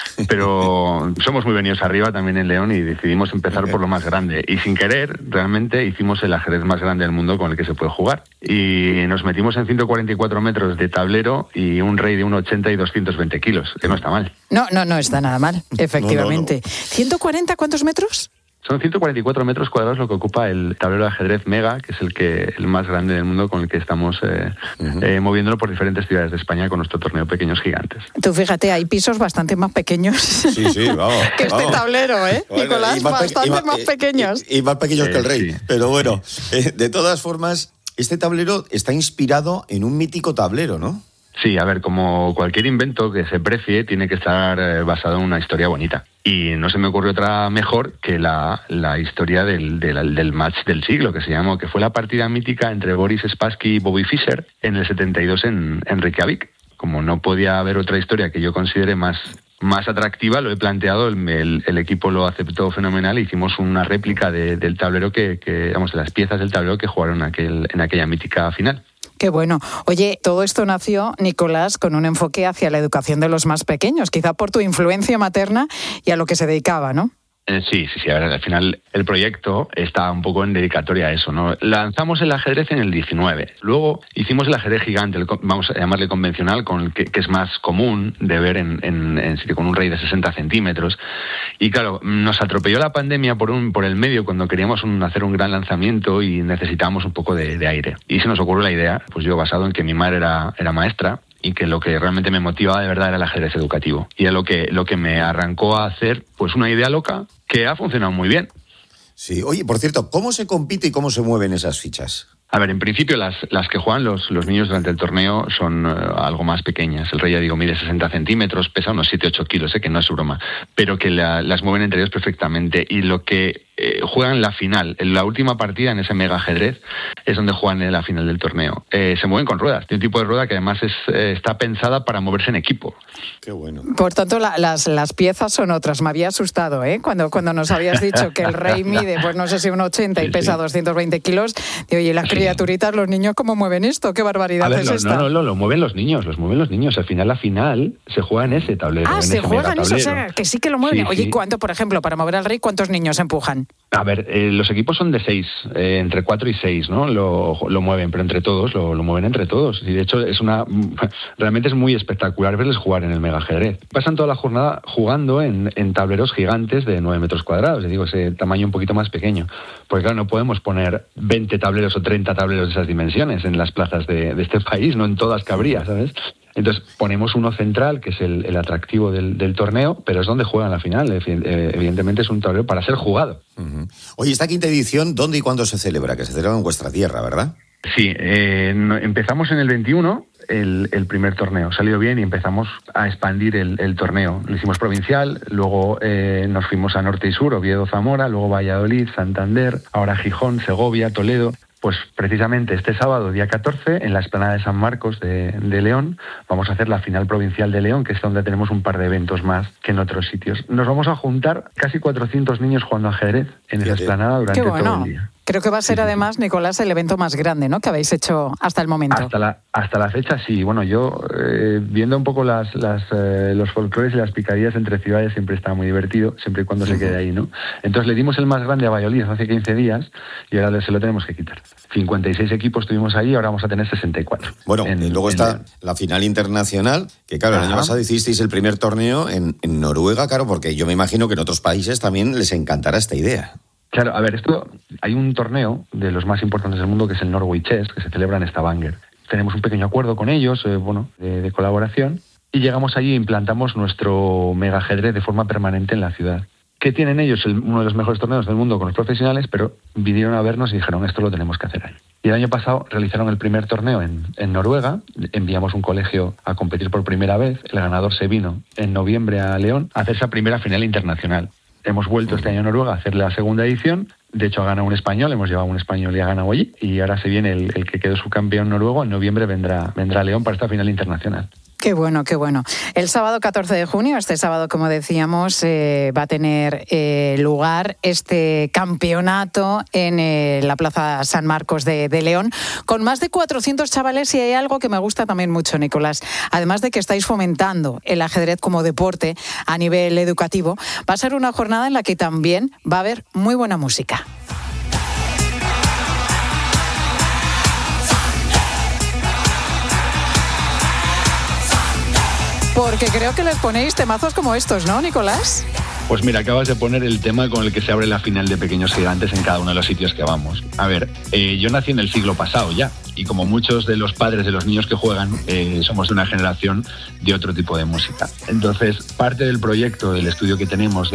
pero somos muy venidos arriba también en León y decidimos empezar por lo más grande. Y sin querer, realmente hicimos el ajedrez más grande del mundo con el que se puede jugar. Y nos metimos en 144 metros de tablero y un rey de 1,80 y 220 kilos, que no está mal. No está nada mal, efectivamente. No. ¿140 cuántos metros? Son 144 metros cuadrados lo que ocupa el tablero de ajedrez Mega, que es el más grande del mundo con el que estamos moviéndolo por diferentes ciudades de España con nuestro torneo Pequeños Gigantes. Tú fíjate, hay pisos bastante más pequeños vamos, que este tablero, bueno, Nicolás, bastante más pequeños. Y más pequeños que el rey. Sí. Pero bueno, de todas formas, este tablero está inspirado en un mítico tablero, ¿no? Sí, a ver, como cualquier invento que se precie, tiene que estar basado en una historia bonita. Y no se me ocurrió otra mejor que la historia del match del siglo, que se llamó, que fue la partida mítica entre Boris Spassky y Bobby Fischer en el 72 en Reykjavik. Como no podía haber otra historia que yo considere más atractiva, lo he planteado, el equipo lo aceptó fenomenal, hicimos una réplica del tablero de las piezas del tablero que jugaron en aquella mítica final. Qué bueno. Oye, todo esto nació, Nicolás, con un enfoque hacia la educación de los más pequeños, quizá por tu influencia materna y a lo que se dedicaba, ¿no? Sí. A ver, al final el proyecto está un poco en dedicatoria a eso, ¿no? Lanzamos el ajedrez en el 19. Luego hicimos el ajedrez gigante, vamos a llamarle convencional, que es más común de ver en sitio con un rey de 60 centímetros. Y claro, nos atropelló la pandemia por el medio cuando queríamos hacer un gran lanzamiento y necesitábamos un poco de aire. Y se nos ocurrió la idea, pues yo basado en que mi madre era maestra, y que lo que realmente me motivaba de verdad era el ajedrez educativo. Y a lo que me arrancó a hacer pues una idea loca que ha funcionado muy bien. Sí, oye, por cierto, ¿cómo se compite y cómo se mueven esas fichas? A ver, en principio las que juegan los niños durante el torneo son algo más pequeñas. El rey, ya digo, mide 60 centímetros, pesa unos 7-8 kilos, que no es broma, pero que las mueven entre ellos perfectamente. Y lo que juegan la final, en la última partida en ese mega ajedrez, es donde juegan en la final del torneo. Se mueven con ruedas, de un tipo de rueda que además está pensada para moverse en equipo. Qué bueno. Por tanto, las piezas son otras. Me había asustado, cuando nos habías dicho que el rey mide, pues no sé si un 80 y pesa 220 kilos. Y oye, las criaturitas, los niños, ¿cómo mueven esto? ¿Qué barbaridad es esta? No, lo mueven los niños. Al final, la final se juega en ese tablero. Se juega en eso, o sea, que sí que lo mueven. Oye, ¿cuánto, por ejemplo, para mover al rey, cuántos niños empujan? A ver, los equipos son de 6, entre 4 y 6, ¿no? Lo mueven, pero entre todos, lo mueven entre todos. Y de hecho realmente es muy espectacular verles jugar en el mega ajedrez. Pasan toda la jornada jugando en tableros gigantes de 9 metros cuadrados, les digo, ese tamaño un poquito más pequeño. Porque claro, no podemos poner 20 tableros o 30 tableros de esas dimensiones en las plazas de este país, no en todas cabría, ¿sabes? Entonces ponemos uno central, que es el atractivo del torneo, pero es donde juegan la final. Evidentemente es un torneo para ser jugado. Uh-huh. Oye, esta quinta edición, ¿dónde y cuándo se celebra? Que se celebra en vuestra tierra, ¿verdad? Sí, empezamos en el 21, el primer torneo. Salió bien y empezamos a expandir el torneo. Lo hicimos provincial, luego nos fuimos a norte y sur, Oviedo, Zamora, luego Valladolid, Santander, ahora Gijón, Segovia, Toledo. Pues precisamente este sábado, día 14, en la explanada de San Marcos de León, vamos a hacer la final provincial de León, que es donde tenemos un par de eventos más que en otros sitios. Nos vamos a juntar casi 400 niños jugando ajedrez en esa explanada durante todo el día. Creo que va a ser además, Nicolás, el evento más grande, ¿no?, que habéis hecho hasta el momento. Hasta la fecha, sí. Bueno, yo viendo un poco los folclores y las picadillas entre ciudades siempre está muy divertido, siempre y cuando se quede ahí, ¿no? Entonces le dimos el más grande a Valladolid hace 15 días y ahora se lo tenemos que quitar. 56 equipos tuvimos ahí, ahora vamos a tener 64. Bueno, y luego está la final internacional, que claro, el año pasado hicisteis el primer torneo en Noruega, claro, porque yo me imagino que en otros países también les encantará esta idea. Claro, a ver, hay un torneo de los más importantes del mundo que es el Norway Chess, que se celebra en Stavanger. Tenemos un pequeño acuerdo con ellos, de colaboración, y llegamos allí e implantamos nuestro mega ajedrez de forma permanente en la ciudad. ¿Qué tienen ellos? Uno de los mejores torneos del mundo con los profesionales, pero vinieron a vernos y dijeron, esto lo tenemos que hacer ahí. Y el año pasado realizaron el primer torneo en Noruega, enviamos un colegio a competir por primera vez, el ganador se vino en noviembre a León a hacer esa primera final internacional. Hemos vuelto este año a Noruega a hacer la segunda edición. De hecho, ha ganado un español, hemos llevado un español y ha ganado allí. Y ahora se viene el que quedó subcampeón noruego. En noviembre vendrá a León para esta final internacional. Qué bueno, qué bueno. El sábado 14 de junio, este sábado, como decíamos, va a tener lugar este campeonato en la Plaza San Marcos de León, con más de 400 chavales, y hay algo que me gusta también mucho, Nicolás. Además de que estáis fomentando el ajedrez como deporte a nivel educativo, va a ser una jornada en la que también va a haber muy buena música. Porque creo que les ponéis temazos como estos, ¿no, Nicolás? Pues mira, acabas de poner el tema con el que se abre la final de Pequeños Gigantes en cada uno de los sitios que vamos. A ver, yo nací en el siglo pasado ya, y como muchos de los padres de los niños que juegan, somos de una generación de otro tipo de música. Entonces, parte del proyecto, del estudio que tenemos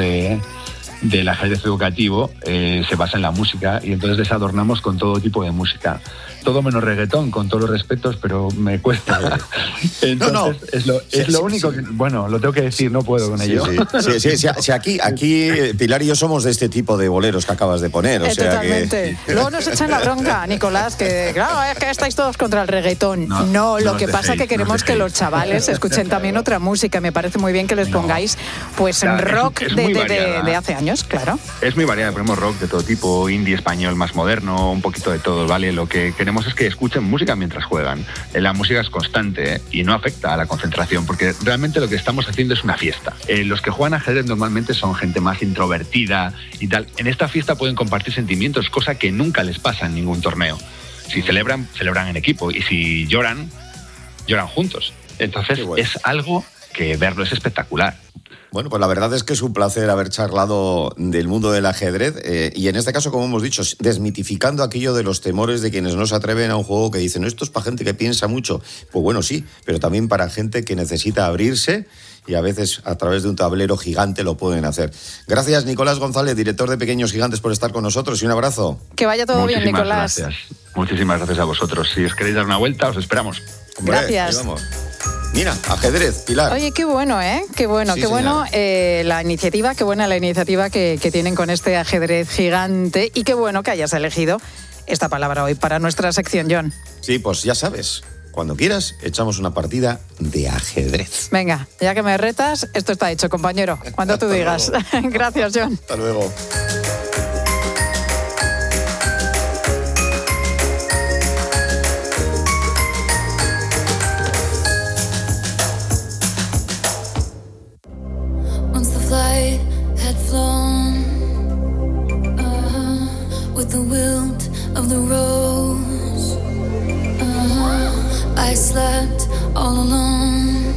del ajedrez educativo, se basa en la música, y entonces desadornamos con todo tipo de música. Todo menos reggaetón, con todos los respetos, pero me cuesta. Entonces, es lo único que... Bueno, lo tengo que decir, no puedo con ello. Sí, aquí Pilar y yo somos de este tipo de boleros que acabas de poner. O sea totalmente. Luego nos echan la bronca, Nicolás, que claro, es que estáis todos contra el reggaetón. No, lo que pasa es que queremos que los chavales escuchen también otra música. Me parece muy bien que les pongáis pues rock de hace años, claro. Es muy variada, ponemos rock de todo tipo, indie, español, más moderno, un poquito de todo, ¿vale? Lo que queremos es que escuchen música mientras juegan. La música es constante y no afecta a la concentración, porque realmente lo que estamos haciendo es una fiesta. Los que juegan ajedrez normalmente son gente más introvertida y tal. En esta fiesta pueden compartir sentimientos, cosa que nunca les pasa en ningún torneo. Si celebran en equipo, y si lloran juntos. Entonces es algo que verlo es espectacular. Bueno, pues la verdad es que es un placer haber charlado del mundo del ajedrez y en este caso, como hemos dicho, desmitificando aquello de los temores de quienes no se atreven a un juego que dicen, esto es para gente que piensa mucho. Pues bueno, sí, pero también para gente que necesita abrirse, y a veces a través de un tablero gigante lo pueden hacer. Gracias, Nicolás González, director de Pequeños Gigantes, por estar con nosotros, y un abrazo. Que vaya todo bien, Nicolás. Gracias. Muchísimas gracias a vosotros. Si os queréis dar una vuelta, os esperamos. Hombre, gracias. Ahí vamos. Mira, ajedrez, Pilar. Oye, qué bueno, ¿eh? Qué bueno, sí, qué bueno la iniciativa, qué buena la iniciativa que tienen con este ajedrez gigante, y qué bueno que hayas elegido esta palabra hoy para nuestra sección, John. Sí, pues ya sabes, cuando quieras echamos una partida de ajedrez. Venga, ya que me retas, esto está hecho, compañero, cuando tú digas. Gracias, John. Hasta luego. With the wilt of the rose, I slept all alone,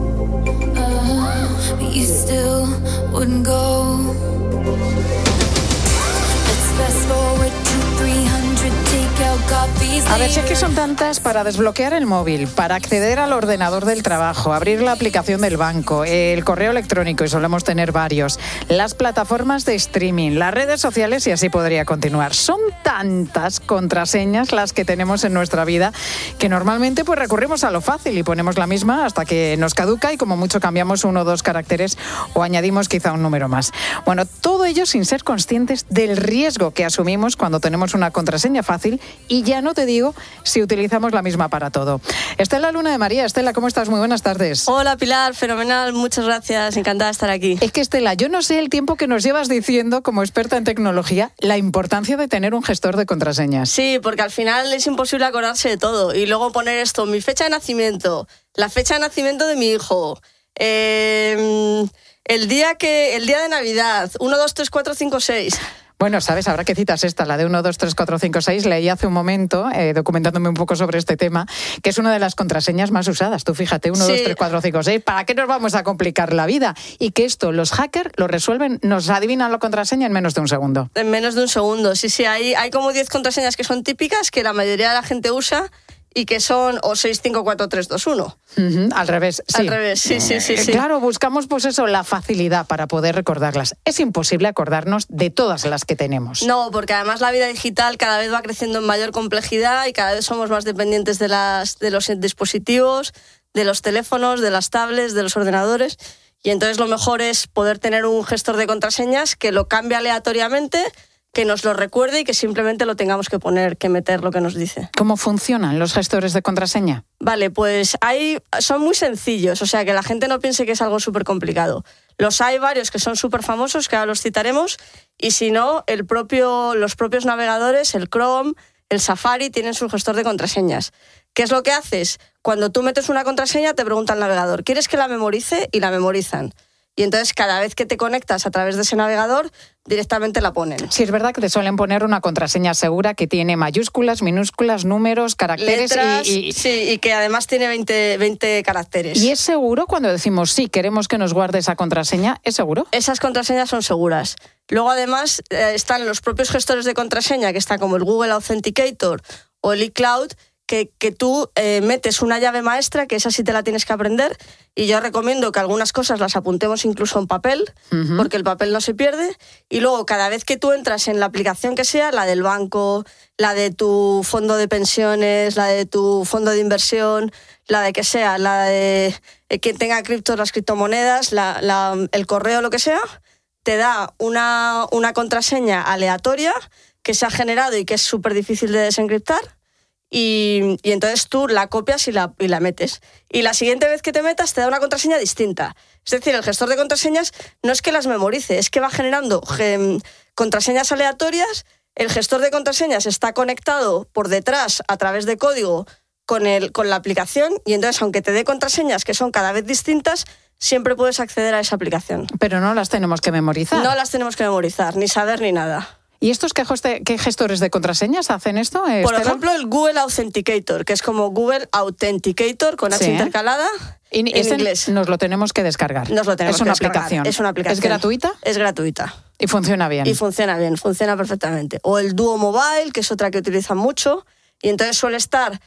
but you still wouldn't go. Let's fast forward to 300, take out coffee A ver, si es que son tantas para desbloquear el móvil, para acceder al ordenador del trabajo, abrir la aplicación del banco, el correo electrónico, y solemos tener varios, las plataformas de streaming, las redes sociales, y así podría continuar. Son tantas contraseñas las que tenemos en nuestra vida que normalmente pues recurrimos a lo fácil y ponemos la misma hasta que nos caduca y como mucho cambiamos 1 o 2 caracteres o añadimos quizá un número más. Bueno, todo ello sin ser conscientes del riesgo que asumimos cuando tenemos una contraseña fácil, y ya no te digo si utilizamos la misma para todo. Estela Luna de María. Estela, ¿cómo estás? Muy buenas tardes. Hola Pilar, fenomenal, muchas gracias, encantada de estar aquí. Es que Estela, yo no sé el tiempo que nos llevas diciendo como experta en tecnología la importancia de tener un gestor de contraseñas. Sí, porque al final es imposible acordarse de todo y luego poner esto, mi fecha de nacimiento, la fecha de nacimiento de mi hijo, el día de Navidad, 1, 2, 3, 4, 5, 6... Bueno, ¿sabes? Ahora que citas esta, la de 1, 2, 3, 4, 5, 6, leí hace un momento, documentándome un poco sobre este tema, que es una de las contraseñas más usadas. Tú fíjate, 1, 2, 3, 4, 5, 6, ¿para qué nos vamos a complicar la vida? Y que esto, los hackers lo resuelven, nos adivinan la contraseña en menos de un segundo. En menos de un segundo, sí, hay como 10 contraseñas que son típicas, que la mayoría de la gente usa, y que son o 6, 5, 4, 3, 2, 1. Al revés, sí. Al revés, sí. Claro, buscamos pues eso, la facilidad para poder recordarlas. Es imposible acordarnos de todas las que tenemos. No, porque además la vida digital cada vez va creciendo en mayor complejidad y cada vez somos más dependientes de los dispositivos, de los teléfonos, de las tablets, de los ordenadores. Y entonces lo mejor es poder tener un gestor de contraseñas que lo cambie aleatoriamente, que nos lo recuerde y que simplemente lo tengamos que meter lo que nos dice. ¿Cómo funcionan los gestores de contraseña? Vale, pues son muy sencillos, o sea, que la gente no piense que es algo súper complicado. Hay varios que son súper famosos, que ahora los citaremos, y si no, los propios navegadores, el Chrome, el Safari, tienen su gestor de contraseñas. ¿Qué es lo que haces? Cuando tú metes una contraseña, te pregunta el navegador, ¿quieres que la memorice? Y la memorizan. Y entonces cada vez que te conectas a través de ese navegador, directamente la ponen. Sí, es verdad que te suelen poner una contraseña segura que tiene mayúsculas, minúsculas, números, caracteres, letras, sí, y que además tiene 20 caracteres. ¿Y es seguro cuando decimos sí, queremos que nos guarde esa contraseña? ¿Es seguro? Esas contraseñas son seguras. Luego además están los propios gestores de contraseña, que está como el Google Authenticator o el iCloud, que tú metes una llave maestra, que esa sí te la tienes que aprender, y yo recomiendo que algunas cosas las apuntemos incluso en papel, porque el papel no se pierde, y luego cada vez que tú entras en la aplicación que sea, la del banco, la de tu fondo de pensiones, la de tu fondo de inversión, la de que sea, la de quien tenga criptos, las criptomonedas, el correo, lo que sea, te da una contraseña aleatoria que se ha generado y que es súper difícil de desencriptar. Y entonces tú la copias y la metes. Y la siguiente vez que te metas te da una contraseña distinta. Es decir, el gestor de contraseñas no es que las memorice, es que va generando contraseñas aleatorias. El gestor de contraseñas está conectado por detrás a través de código con la aplicación, y entonces aunque te dé contraseñas que son cada vez distintas, siempre puedes acceder a esa aplicación. Pero no las tenemos que memorizar. No las tenemos que memorizar, ni saber ni nada. ¿Y estos qué gestores de contraseñas hacen esto? Por ejemplo, el Google Authenticator, que es como Google Authenticator con H intercalada en inglés. Nos lo tenemos que descargar. Nos lo tenemos que descargar. Aplicación. Es una aplicación. ¿Es gratuita? Es gratuita. ¿Y funciona bien? Y funciona bien, funciona perfectamente. O el Duo Mobile, que es otra que utilizan mucho, y entonces suele estar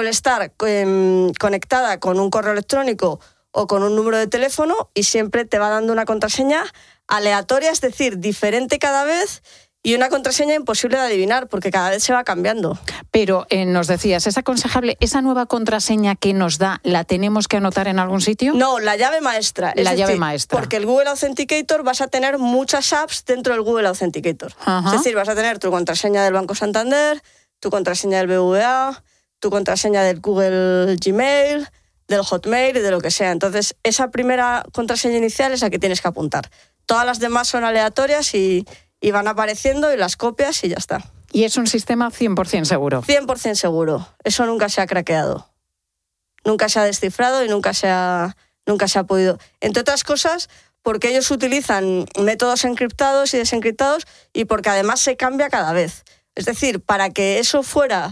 conectada con un correo electrónico o con un número de teléfono, y siempre te va dando una contraseña aleatoria, es decir, diferente cada vez, y una contraseña imposible de adivinar, porque cada vez se va cambiando. Pero nos decías, ¿es aconsejable esa nueva contraseña que nos da, la tenemos que anotar en algún sitio? No, la llave maestra. Llave maestra. Porque el Google Authenticator vas a tener muchas apps dentro del Google Authenticator. Ajá. Es decir, vas a tener tu contraseña del Banco Santander, tu contraseña del BBVA, tu contraseña del Google Gmail, del Hotmail y de lo que sea. Entonces, esa primera contraseña inicial es la que tienes que apuntar. Todas las demás son aleatorias y van apareciendo y las copias y ya está. ¿Y es un sistema 100% seguro? 100% seguro. Eso nunca se ha craqueado. Nunca se ha descifrado y nunca se ha podido. Entre otras cosas, porque ellos utilizan métodos encriptados y desencriptados, y porque además se cambia cada vez. Es decir, para que eso fuera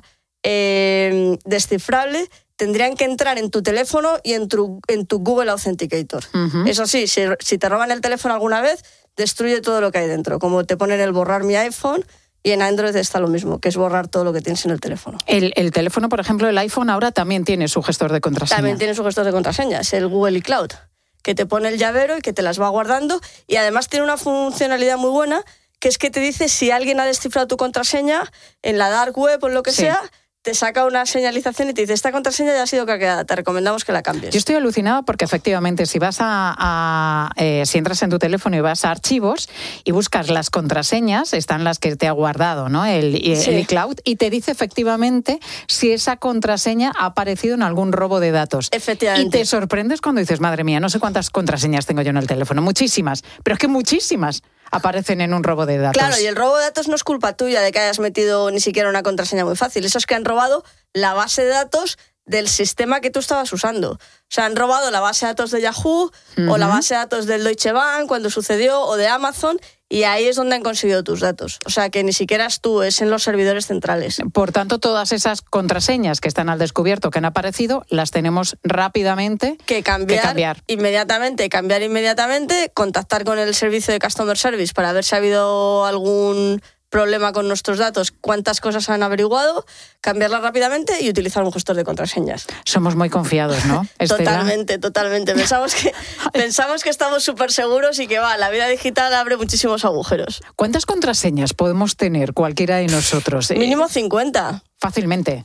descifrable, tendrían que entrar en tu teléfono y en tu Google Authenticator. Uh-huh. Eso sí, si te roban el teléfono alguna vez, destruye todo lo que hay dentro. Como te ponen el borrar mi iPhone, Y en Android está lo mismo, que es borrar todo lo que tienes en el teléfono. El teléfono, por ejemplo, el iPhone ahora también tiene su gestor de contraseña. También tiene su gestor de contraseñas, el Google iCloud, que te pone el llavero y que te las va guardando. Y además tiene una funcionalidad muy buena, que es que te dice si alguien ha descifrado tu contraseña en la dark web o en lo que sea, te saca una señalización y te dice, esta contraseña ya ha sido hackeada, te recomendamos que la cambies. Yo estoy alucinada porque efectivamente si vas si entras en tu teléfono y vas a archivos y buscas las contraseñas, están las que te ha guardado, ¿no? El iCloud, y te dice efectivamente si esa contraseña ha aparecido en algún robo de datos. Efectivamente. Y te sorprendes cuando dices, madre mía, no sé cuántas contraseñas tengo yo en el teléfono, muchísimas, pero es que muchísimas aparecen en un robo de datos. Claro, y el robo de datos no es culpa tuya de que hayas metido ni siquiera una contraseña muy fácil. Eso es que han robado la base de datos del sistema que tú estabas usando. O sea, han robado la base de datos de Yahoo o la base de datos del Deutsche Bank cuando sucedió, o de Amazon, y ahí es donde han conseguido tus datos. O sea, que ni siquiera es tú, es en los servidores centrales. Por tanto, todas esas contraseñas que están al descubierto, que han aparecido, las tenemos rápidamente que cambiar inmediatamente, contactar con el servicio de Customer Service para ver si ha habido algún problema con nuestros datos, cuántas cosas han averiguado, cambiarlas rápidamente y utilizar un gestor de contraseñas. Somos muy confiados, ¿no, Estela? Totalmente. Pensamos que estamos súper seguros y que la vida digital abre muchísimos agujeros. ¿Cuántas contraseñas podemos tener cualquiera de nosotros? Mínimo 50. Fácilmente.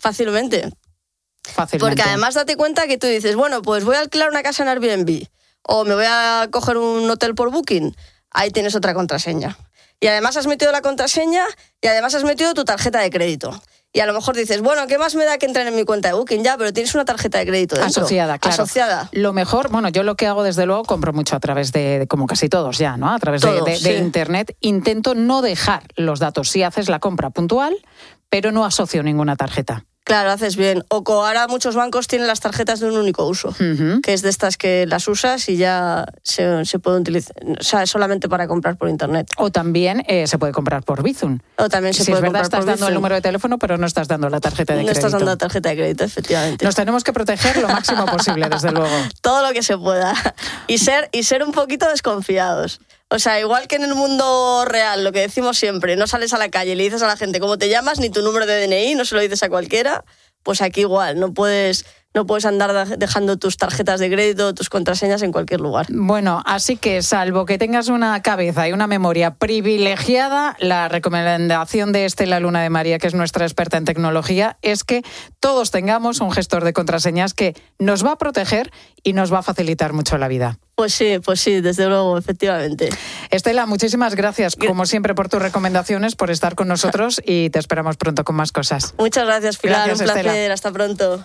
Porque además date cuenta que tú dices, bueno, pues voy a alquilar una casa en Airbnb o me voy a coger un hotel por Booking. Ahí tienes otra contraseña. Y además has metido la contraseña y además has metido tu tarjeta de crédito. Y a lo mejor dices, bueno, ¿qué más me da que entrar en mi cuenta de Booking? Ya, pero tienes una tarjeta de crédito dentro. Asociada, claro. Lo mejor, yo lo que hago desde luego, compro mucho a través de como casi todos ya, ¿no? A través de Internet. Intento no dejar los datos. Si haces la compra puntual, pero no asocio ninguna tarjeta. Claro, haces bien. O ahora muchos bancos tienen las tarjetas de un único uso, que es de estas que las usas y ya se puede utilizar, o sea, solamente para comprar por Internet. O también se puede comprar por Bizum. O también se puede comprar por Bizum. Estás dando el número de teléfono, pero no estás dando la tarjeta de crédito. No estás dando la tarjeta de crédito, efectivamente. Nos tenemos que proteger lo máximo posible, desde luego. Todo lo que se pueda. Y ser un poquito desconfiados. O sea, igual que en el mundo real, lo que decimos siempre, no sales a la calle y le dices a la gente cómo te llamas, ni tu número de DNI, no se lo dices a cualquiera, pues aquí igual, no puedes andar dejando tus tarjetas de crédito, tus contraseñas en cualquier lugar. Bueno, así que salvo que tengas una cabeza y una memoria privilegiada, la recomendación de Estela Luna de María, que es nuestra experta en tecnología, es que todos tengamos un gestor de contraseñas que nos va a proteger y nos va a facilitar mucho la vida. Pues sí, desde luego, efectivamente. Estela, muchísimas gracias, como siempre, por tus recomendaciones, por estar con nosotros y te esperamos pronto con más cosas. Muchas gracias, Pilar. Gracias, un placer. Estela. Hasta pronto.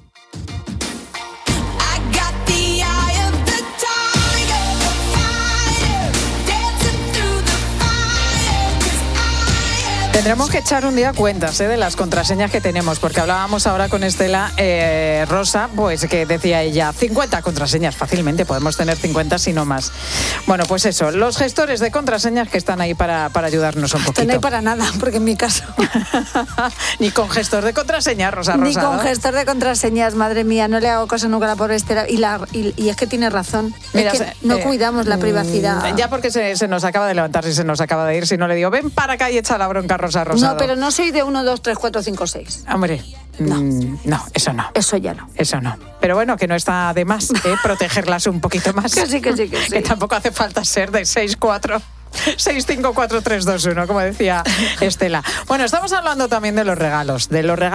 Tendremos que echar un día cuentas de las contraseñas que tenemos, porque hablábamos ahora con Estela Rosa, pues que decía ella, 50 contraseñas, fácilmente podemos tener 50 si no más. Bueno, pues eso, los gestores de contraseñas que están ahí para ayudarnos un poquito. No hay para nada, porque en mi caso... Ni con gestor de contraseñas, Rosa. Ni con gestor de contraseñas, madre mía, no le hago caso nunca a la pobre Estela. Y es que tiene razón. Mira, es que no cuidamos la privacidad. Ya porque se nos acaba de levantar y se nos acaba de ir, si no le digo, ven para acá y echa la bronca, Rosa Rosado. No, pero no soy de 1, 2, 3, 4, 5, 6. Hombre, no, eso no. Eso ya no. Eso no. Pero bueno, que no está de más protegerlas un poquito más. Que sí. Que tampoco hace falta ser de 6, 4... 654-321, como decía Estela. Bueno, estamos hablando también de los regalos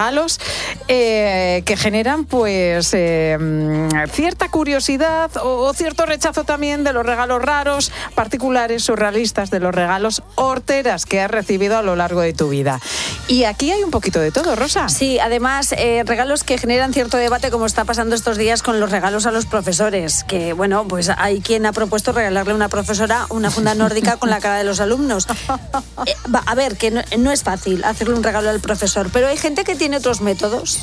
que generan pues cierta curiosidad o cierto rechazo también de los regalos raros, particulares, surrealistas, de los regalos horteras que has recibido a lo largo de tu vida. Y aquí hay un poquito de todo, Rosa. Sí, además regalos que generan cierto debate, como está pasando estos días con los regalos a los profesores, que bueno, pues hay quien ha propuesto regalarle a una profesora una funda nórdica con la cara de los alumnos. A ver, que no es fácil hacerle un regalo al profesor, pero hay gente que tiene otros métodos.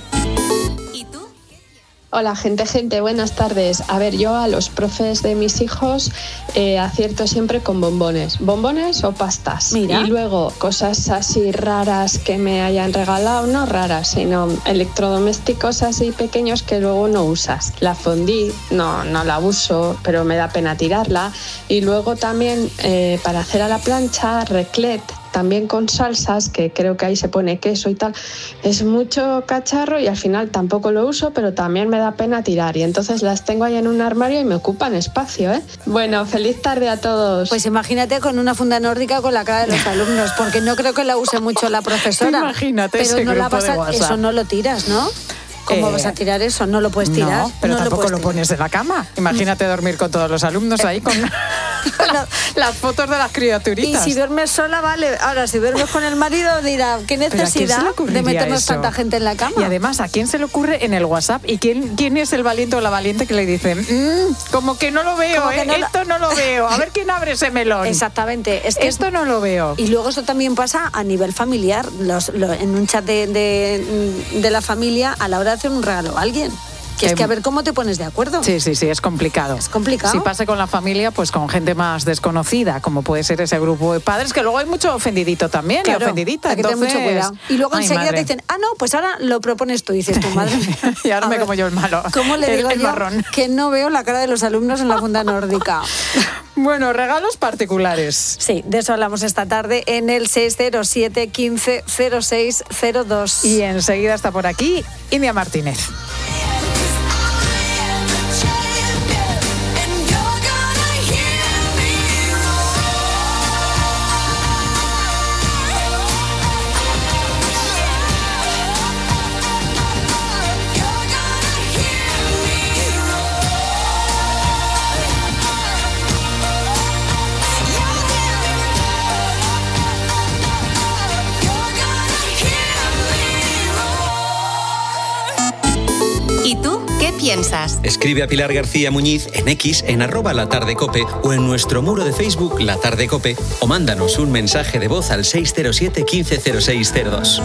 Hola, gente, buenas tardes. A ver, yo a los profes de mis hijos acierto siempre con bombones o pastas. Mira. Y luego cosas así raras que me hayan regalado, no raras, sino electrodomésticos así pequeños que luego no usas. La fondue, no la uso, pero me da pena tirarla. Y luego también para hacer a la plancha, raclette. también con salsas, que creo que ahí se pone queso y tal, es mucho cacharro y al final tampoco lo uso, pero también me da pena tirar y entonces las tengo ahí en un armario y me ocupan espacio, ¿eh? Bueno, feliz tarde a todos. Pues imagínate con una funda nórdica con la cara de los alumnos, porque no creo que la use mucho la profesora. Imagínate pero ese no la grupo de vas a, WhatsApp. eso no lo tiras, ¿no? ¿Cómo vas a tirar eso? No lo puedes tirar. No, pero no tampoco lo pones en la cama. Imagínate dormir con todos los alumnos ahí con las fotos de las criaturitas. Y si duermes sola, vale. Ahora, si duermes con el marido, dirá, ¿qué ¿Pero a quién se necesidad le ocurriría de meternos eso? tanta gente en la cama? Y además, ¿a quién se le ocurre en el WhatsApp? ¿Y quién es el valiente o la valiente que le dice, como que no lo veo, esto no lo veo, a ver quién abre ese melón? Exactamente. Es que esto no lo veo. Y luego eso también pasa a nivel familiar, en un chat de la familia, a la hora de hacer un regalo a alguien. Que es que a ver cómo te pones de acuerdo. Sí, es complicado. Es complicado. Si pasa con la familia, pues con gente más desconocida, como puede ser ese grupo de padres, que luego hay mucho ofendidito también, Claro, y ofendidita. hay que tener mucho cuidado. Y luego enseguida madre. te dicen, no, pues ahora lo propones tú. Y dices, tu madre. Y ahora me como yo el malo. ¿Cómo le digo el yo marrón. que no veo la cara de los alumnos en la funda nórdica? Bueno, regalos particulares. Sí, de eso hablamos esta tarde en el 607 15 06 02. Y enseguida está por aquí India Martínez. ¿Y tú qué piensas? Escribe a Pilar García Muñiz en X, en @latardecope o en nuestro muro de Facebook La Tarde Cope o mándanos un mensaje de voz al 607 15 06 02.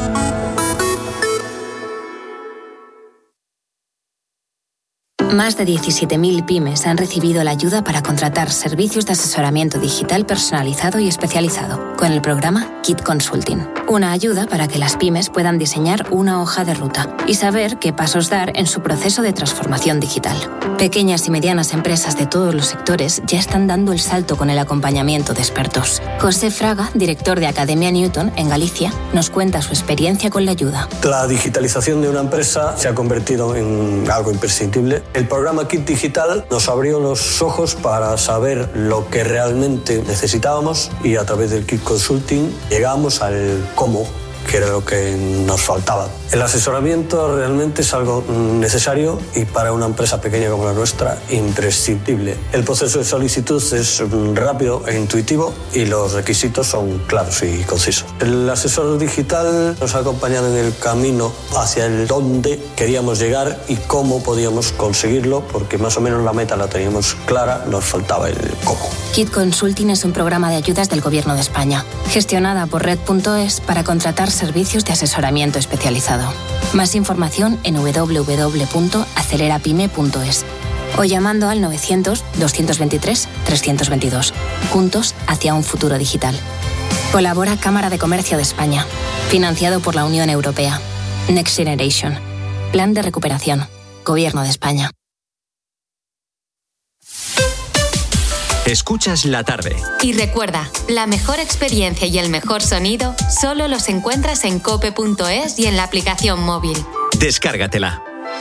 Más de 17.000 pymes han recibido la ayuda para contratar servicios de asesoramiento digital personalizado y especializado con el programa Kit Consulting. Una ayuda para que las pymes puedan diseñar una hoja de ruta y saber qué pasos dar en su proceso de transformación digital. Pequeñas y medianas empresas de todos los sectores ya están dando el salto con el acompañamiento de expertos. José Fraga, director de Academia Newton en Galicia, nos cuenta su experiencia con la ayuda. La digitalización de una empresa se ha convertido en algo imprescindible. El programa Kit Digital nos abrió los ojos para saber lo que realmente necesitábamos y a través del Kit Consulting llegamos al cómo, que era lo que nos faltaba. El asesoramiento realmente es algo necesario y para una empresa pequeña como la nuestra, imprescindible. El proceso de solicitud es rápido e intuitivo y los requisitos son claros y concisos. El asesor digital nos ha acompañado en el camino hacia el dónde queríamos llegar y cómo podíamos conseguirlo, porque más o menos la meta la teníamos clara, nos faltaba el cómo. Kit Consulting es un programa de ayudas del Gobierno de España, gestionada por Red.es para contratar servicios de asesoramiento especializado. Más información en www.acelerapyme.es o llamando al 900-223-322. Juntos hacia un futuro digital. Colabora Cámara de Comercio de España. Financiado por la Unión Europea. Next Generation. Plan de recuperación. Gobierno de España. Escuchas La Tarde. Y recuerda, la mejor experiencia y el mejor sonido solo los encuentras en cope.es y en la aplicación móvil. Descárgatela.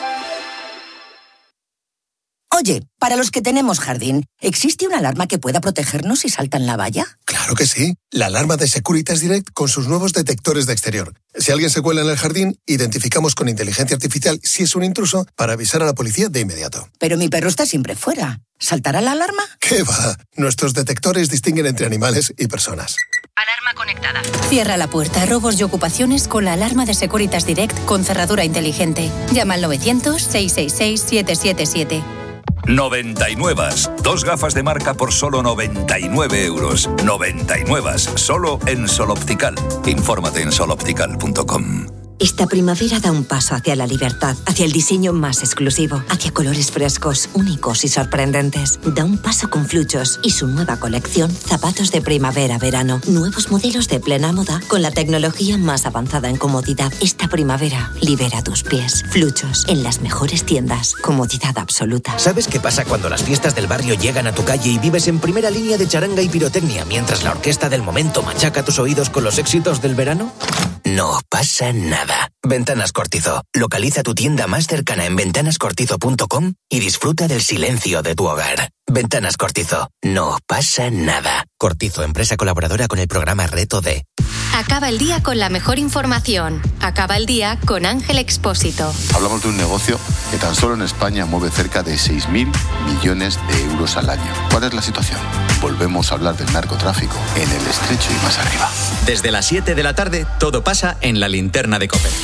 Oye, para los que tenemos jardín, ¿existe una alarma que pueda protegernos si saltan la valla? Claro que sí. La alarma de Securitas Direct con sus nuevos detectores de exterior. Si alguien se cuela en el jardín, identificamos con inteligencia artificial si es un intruso para avisar a la policía de inmediato. Pero mi perro está siempre fuera. ¿Saltará la alarma? ¿Qué va? Nuestros detectores distinguen entre animales y personas. Alarma conectada. Cierra la puerta a robos y ocupaciones con la alarma de Securitas Direct con cerradura inteligente. Llama al 900-666-777. 99. Dos gafas de marca por solo 99 euros. 99. Solo en Sol Optical. Infórmate en soloptical.com. Esta primavera da un paso hacia la libertad, hacia el diseño más exclusivo, hacia colores frescos, únicos y sorprendentes. Da un paso con Fluchos y su nueva colección Zapatos de primavera-verano. Nuevos modelos de plena moda con la tecnología más avanzada en comodidad. Esta primavera libera tus pies. Fluchos, en las mejores tiendas. Comodidad absoluta. ¿Sabes qué pasa cuando las fiestas del barrio llegan a tu calle y vives en primera línea de charanga y pirotecnia mientras la orquesta del momento machaca tus oídos con los éxitos del verano? No pasa nada. Ventanas Cortizo. Localiza tu tienda más cercana en ventanascortizo.com y disfruta del silencio de tu hogar. Ventanas Cortizo. No pasa nada. Cortizo, empresa colaboradora con el programa Reto D. Acaba el día con la mejor información. Acaba el día con Ángel Expósito. Hablamos de un negocio que tan solo en España mueve cerca de 6.000 millones de euros al año. ¿Cuál es la situación? Volvemos a hablar del narcotráfico en el Estrecho y más arriba. Desde las 7 de la tarde, todo pasa en la linterna de COPE.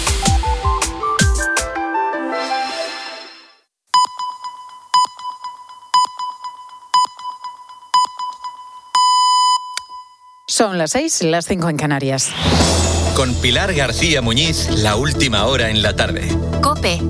Son las 6, las 5 en Canarias. Con Pilar García Muñiz, la última hora en la tarde. COPE.